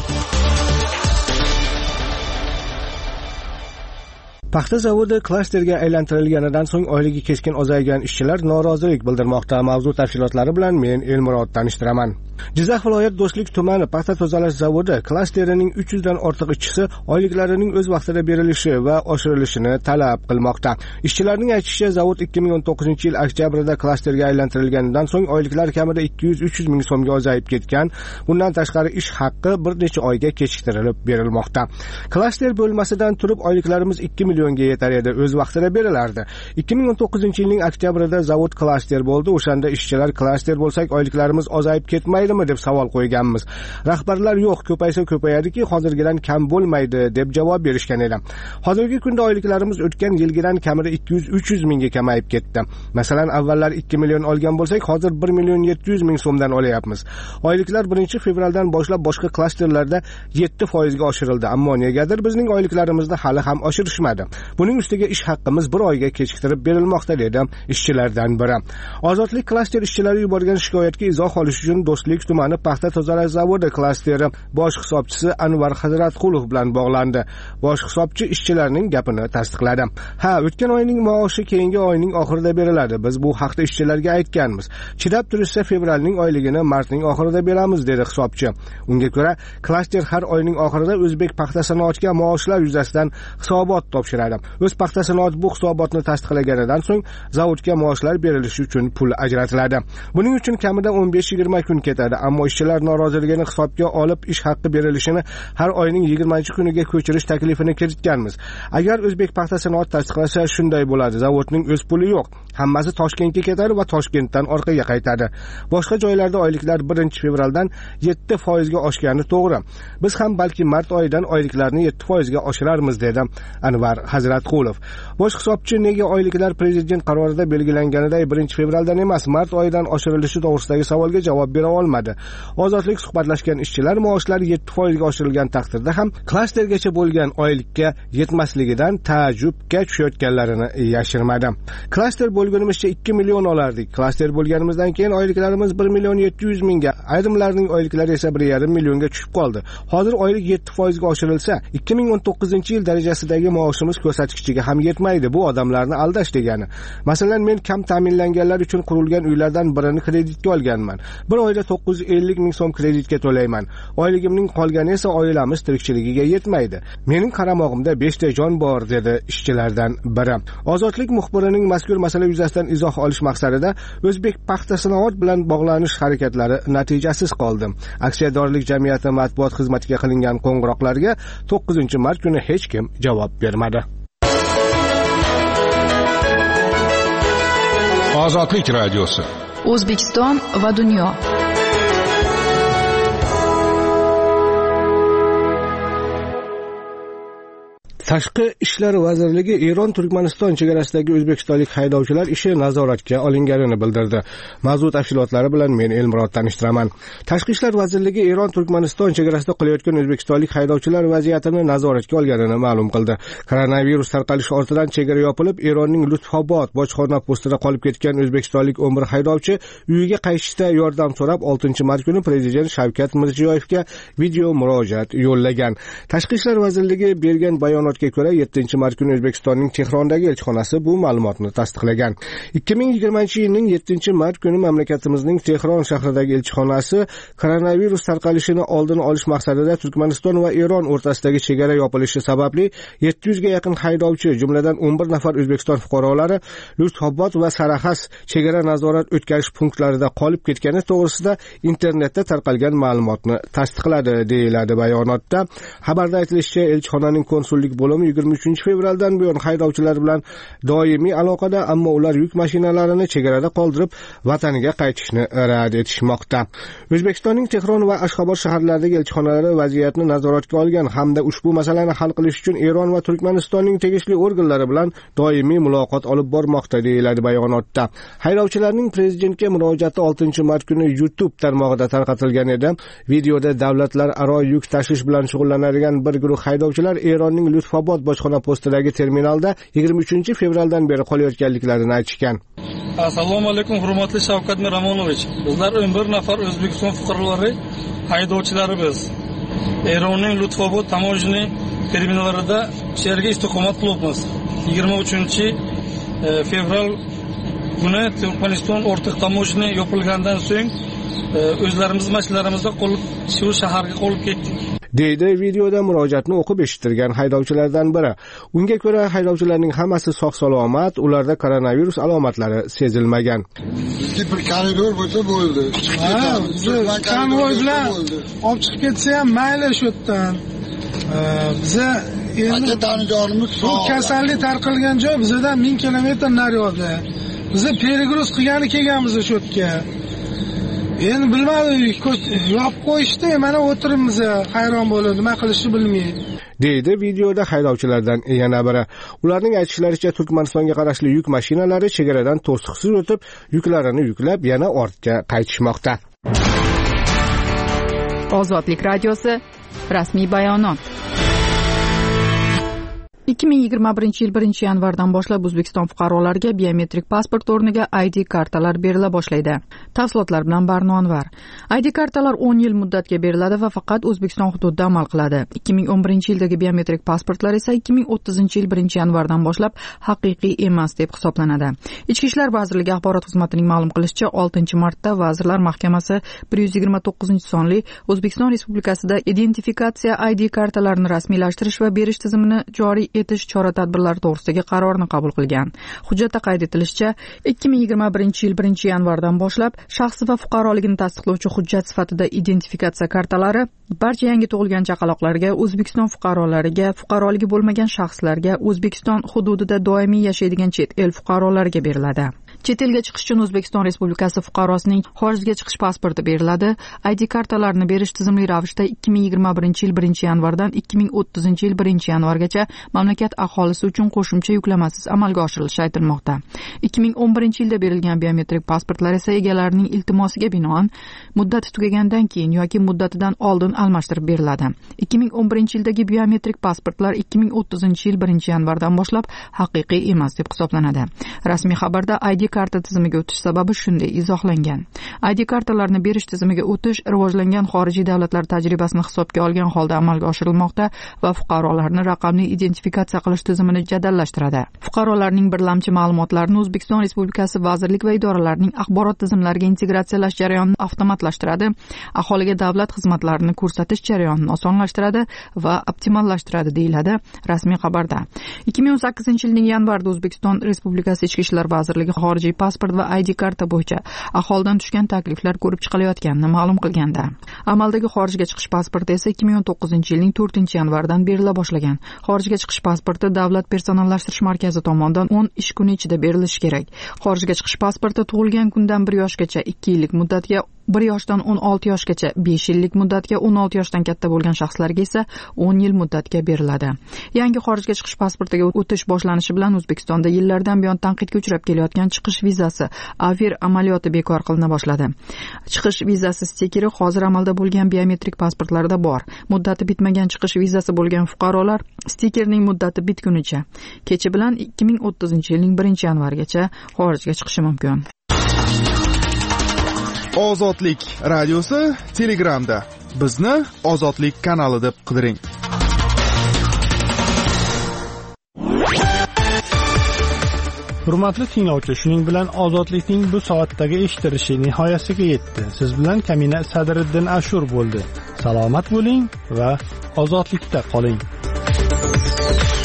Paxta zavodi klasterga aylantirilganidan so'ng oyligi keskin ozaygan ishchilar norozilik bildirmoqda. Mavzu tafsilotlari bilan men Elmurod tanishtiraman. Jizzax viloyat Do'stlik tumani paxta tozalash zavodi klasterining uch yuz dan ortiq ishchisi oyliklarining o'z vaqtida berilishi va oshirilishini talab qilmoqda. Ishchilarning aytishicha, zavod ikki ming o'n to'qqizinchi yil oktyabrda klasterga aylantirilganidan so'ng oyliklar kamida ikki yuz uch yuz ming so'mga ozayib ketgan. Bundan tashqari ish haqqi bir necha oyga kechiktirilib berilmoqda. Klaster bo'lmasidan turib oyliklarimiz ikki millionga yetar edi, o'z vaqtida berilardi. ikki ming o'n to'qqizinchi yilning oktyabrida zavod klaster bo'ldi. O'shanda ishchilar klaster bo'lsak oyliklarimiz ozayib ketmaydimi deb savol qo'yganmiz. Rahbarlar yo'q, ko'paysa ko'payadiki, hozirgidan kam bo'lmaydi deb javob berishgan edi. Hozirgi kunda oyliklarimiz o'tgan yilgidan kamida ikki yuz uch yuz mingga kamayib ketdi. Masalan, avvallar ikki million olgan bo'lsak, hozir bir million yetti yuz ming so'mdan olyapmiz. Oyliklar birinchi fevraldan boshlab boshqa klasterlarda yetti foizga oshirildi, ammo negadir bizning oyliklarimizni hali ham oshirishmadi. Buning ustiga ish haqqimiz bir oyga kechiktirib berilmoqda dedi ishchilardan biri. Ozodlik klaster ishchilari yuborgan shikoyatga izoh olish uchun Do'stlik tumani paxta tozalash zavodi klasteri bosh hisobchisi Anvar Hazratqulov bilan bog'landi. Bosh hisobchi ishchilarning gapini tasdiqladi. Ha, o'tgan oyning maoshi keyingi oyning oxirida beriladi. Biz bu haqda ishchilarga aytganmiz. Chidab turishsa fevralning oyligini martning oxirida beramiz dedi hisobchi. Unga ko'ra, klaster har oyning oxirida O'zbek paxta sanoatiga maoshlar yuzasidan hisobot topshiradi. O'z paxta sanoat bu hisobotni tasdiqlaganidan so'ng zavodga maoshlar berilishi uchun pul ajratiladi. Buning uchun kamida o'n besh yigirma kun ketadi, ammo ishchilar noroziligini hisobga olib ish haqqi berilishini har oyning yigirmanchi kuniga ko'chirish taklifini kiritganmiz. Agar O'zbek paxta sanoat tasdiqlasa shunday bo'ladi. Zavodning o'z puli yo'q. Hammasi Toshkentga ketadi va Toshkentdan orqaga qaytadi. Boshqa joylarda oyliklar birinchi fevraldan yetti foizga oshgani to'g'ri. Biz ham balki mart oyidan oyliklarni yetti foizga oshirarmiz dedi Anvar Hazratqulov. Bosh hisobchi nega oyliklar prezident qarorida belgilanganiday birinchi fevraldan emas, mart oyidan oshirilishi to'g'risidagi savolga javob bera olmadi. Ozodlik suhbatlashgan ishchilar maoshlari yetti foizga oshirilgan taqdirda ham klastergacha bo'lgan oylikka yetmasligidan taajjubga tushayotganlarini yashirmadi. Klaster bo'lganimizcha ikki million olardik. Klaster bo'lganimizdan keyin oyliklarimiz bir million yetti yuz mingga, ayrimlarning oyliklari esa bir yarim millionga tushib qoldi. Hozir oylik yetti foizga oshirilsa, ikki ming o'n to'qqizinchi yil darajasidagi maoshimiz ko'rsatkichiga ham yetmaydi. Bu odamlarni aldash degani. Masalan, men kam ta'minlanganlar uchun qurilgan uylardan birini kreditga olganman. Bir oyda to'qqiz yuz ellik ming so'm kreditga to'layman. Oyligimning qolgani esa oilamiz tirikchiligiga yetmaydi. Mening qaramog'imda beshta jon bor, dedi ishchilardan biri. Ozodlik muxbirining mazkur masala yuzasidan izoh olish maqsadida O'zbek paxta sanoat bilan bog'lanish harakatlari natijasiz qoldi. Aksiyadorlik jamiyati matbuot xizmatiga qilingan qo'ng'iroqlarga to'qqizinchi mart kuni hech kim javob bermadi. Ozodlik radiosi. O'zbekiston va dunyo. Tashqi ishlar vazirligi Eron Turkmaniston chegarasidagi o'zbekistonlik haydovchilar ishi nazoratga olinganini bildirdi. Mavzu tafsilotlari bilan men Elmurod tanishtiraman. Tashqi ishlar vazirligi Eron Turkmaniston chegarasida qilayotgan o'zbekistonlik haydovchilar vaziyatini nazoratga olganini ma'lum qildi. Koronavirus tarqalishi ortidan chegara yopilib, Eronning Lutfobod bojxona postida qolib ketgan o'zbekistonlik o'n bir haydovchi uyiga qaytishda yordam so'rab oltinchi mart kuni prezident Shavkat Mirziyoyevga video murojaat yo'llagan. Tashqi ishlar vazirligi bergan bayonot ko'ra yettinchi mart kuni O'zbekistonning Tehrondagi elchixonasi bu ma'lumotni tasdiqlagan. ikki ming yigirmanchi yilning yettinchi mart kuni mamlakatimizning Tehron shahridagi elchixonasi koronavirus tarqalishini oldini olish maqsadida Turkmaniston va Eron o'rtasidagi chegara yopilishi sababli yetti yuzga yaqin haydovchi, jumladan o'n bir nafar O'zbekiston fuqarolari Lutfobod va Saraxas chegara nazorat o'tkazish punktlarida qolib ketgani to'g'risida internetda tarqalgan ma'lumotni tasdiqladi, deyiladi bayonotda. Xabarda aytilishicha, elchixonaning konsullik bo'limi yigirma uchinchi fevraldan buyon haydovchilar bilan doimiy aloqada, ammo ular yuk mashinalarini chegarada qoldirib vataniga qaytishni rad etishmoqda. O'zbekistonning Tehron va Ashxobod shaharlaridagi elchixonalari vaziyatni nazoratga olgan hamda ushbu masalani hal qilish uchun Eron va Turkmanistonning tegishli organlari bilan doimiy muloqot olib bormoqda, deyiladi bayonotda. Haydovchilarning prezidentga murojaati oltinchi mart kuni YouTube tarmog'ida tarqatilgan edi. Videoda davlatlararo yuk tashish bilan shug'ullanadigan bir guruh haydovchilar Eronning Lutfobod bojxona postidagi terminalda yigirma uchinchi fevraldan beri qolayotganliklarini aytishgan. Assalomu alaykum, hurmatli Shavkat Miromonovich. Bizlar o'n bir nafar O'zbekiston fuqarolari haydovchilarimiz. Eronning Lutfobod tamojniy terminallarida sherga istiqomat qilibmiz. yigirma uchinchi fevral kuni Turkmaniston o'rtaq tamojniy yopilgandan so'ng o'zlarimiz mashinalarimizda qolib shu shaharga qolib ketdik, deydi videoda murojaatni o'qib eshittirgan haydovchilardan biri. Unga ko'ra, haydovchilarning hammasi sog' salomat, ularda koronavirus alomatlari sezilmagan. Bizga bir koridor bo'lsa bo'ldi. Konvoy bilan olib chiqib ketsa ham mayli shu yerdan. Biza endi donijonimiz sog'. Kasallik tarqalgan joy bizdan ming kilometr nariyoqda. Biz perigruz qilgani kelganmiz shu yerga. Endi bilmadim, yopib qo'yishdi, mana o'tiribmiz, hayron bo'lib, nima qilishni bilmay. deydi videoda haydovchilardan yana biri. Ularning aytishlaricha, Turkmanistonga qarashli yuk mashinalari chegaradan to'siqsiz o'tib, yuklarini yuklab yana ortga qaytishmoqda. Ozodlik radiosi rasmiy bayonot. ikki ming yigirma birinchi yil birinchi yanvardan boshlab O'zbekiston fuqarolariga biometrik pasport o'rniga I D kartalar berila boshlaydi. Tafsilotlar bilan Barno Anvar. I D kartalar o'n yil muddatga beriladi va faqat O'zbekiston hududida amal qiladi. ikki ming o'n birinchi yildagi biometrik pasportlar esa ikki ming o'ttizinchi yil birinchi yanvardan boshlab haqiqiy emas deb hisoblanadi. Ichki ishlar vazirligi axborot xizmatining ma'lum qilishicha, oltinchi martda Vazirlar Mahkamasi bir yuz yigirma to'qqizinchi sonli O'zbekiston Respublikasida identifikatsiya I D kartalarini rasmiylashtirish va berish tizimini joriy etish chora-tadbirlari to'g'risidagi qarorni qabul qilgan. Hujjatda qayd etilishicha, ikki ming yigirma birinchi yil birinchi yanvardan boshlab shaxsi va fuqaroligini tasdiqlovchi hujjat sifatida identifikatsiya kartalari barcha yangi tug'ilgan chaqaloqlarga, O'zbekiston fuqarolariga, fuqaroligi bo'lmagan shaxslarga, O'zbekiston hududida doimiy yashaydigan chet el fuqarolariga beriladi. Chet elga chiqish uchun O'zbekiston Respublikasi fuqarosining xorijga chiqish pasporti beriladi. I D kartalarni berish tizimli ravishda ikki ming yigirma birinchi yil birinchi yanvardan ikki ming o'ttizinchi yil birinchi yanvargacha mamlakat aholisi uchun qo'shimcha yuklamasiz amalga oshirilishi aytilmoqda. ikki ming o'n birinchi yilda berilgan biometrik pasportlar esa egalarining iltimosiga binoan muddati tugagandan keyin yoki muddatidan oldin almashtirib beriladi. ikki ming o'n birinchi yildagi biometrik pasportlar ikki ming o'ttizinchi yil birinchi yanvardan boshlab haqiqiy emas deb hisoblanadi. Rasmiy xabarda I D karta tizimiga o'tish sababi shunday izohlangan. I D kartalarni berish tizimiga o'tish rivojlangan xorijiy davlatlar tajribasini hisobga olgan holda amalga oshirilmoqda va fuqarolarni raqamli identifikatsiya qilish tizimini jadallashtiradi. Fuqarolarning birlamchi ma'lumotlarini O'zbekiston Respublikasi vazirlik va idoralarning axborot tizimlariga integratsiyalash jarayonini avtomatlashtiradi, aholiga davlat xizmatlarini ko'rsatish jarayonini osonlashtiradi va optimallashtiradi deyiladi rasmiy xabarda. ikki ming o'n sakkizinchi yilning yanvarida O'zbekiston Respublikasi Ichki ishlar vazirligi xorijiy pasport va I D karta bo'yicha aholidan tushgan takliflar ko'rib chiqilayotganini ma'lum qilganda, amaldagi xorijga chiqish pasporti esa ikki ming o'n to'qqizinchi yilning to'rtinchi yanvaridan berila boshlagan. Xorijga chiqish pasporti Davlat personallashtirish markazi tomonidan o'n ish kuni ichida berilishi kerak. Xorijga chiqish pasporti tug'ilgan kundan bir yoshgacha ikki yillik muddatga, bir yoshdan o'n olti yoshgacha besh yillik muddatga, o'n olti yoshdan katta bo'lgan shaxslarga esa o'n yil muddatga beriladi. Yangi xorijga chiqish pasportiga o'tish boshlanishi bilan O'zbekistonda yillardan buyon tanqidga uchrab kelayotgan chiqish vizasi Aver amaliyoti bekor qilina boshladi. Chiqish vizasi stikeri hozir amalda bo'lgan biometrik pasportlarda bor. Muddati bitmagan chiqish vizasi bo'lgan fuqarolar stikerning muddati bitgunicha, kechi bilan ikki ming o'ttizinchi yilning birinchi yanvarigacha xorijga chiqishi mumkin. Ozodlik radiosi Telegramda. Bizni Ozodlik kanali deb qidiring. Hurmatli tinglovchi, shuning bilan Ozodlikning bu soatdagi eshittirishi nihoyasiga yetdi. Siz bilan Kamina Sadriddin Ashur bo'ldi. Salomat bo'ling va ozodlikda qoling.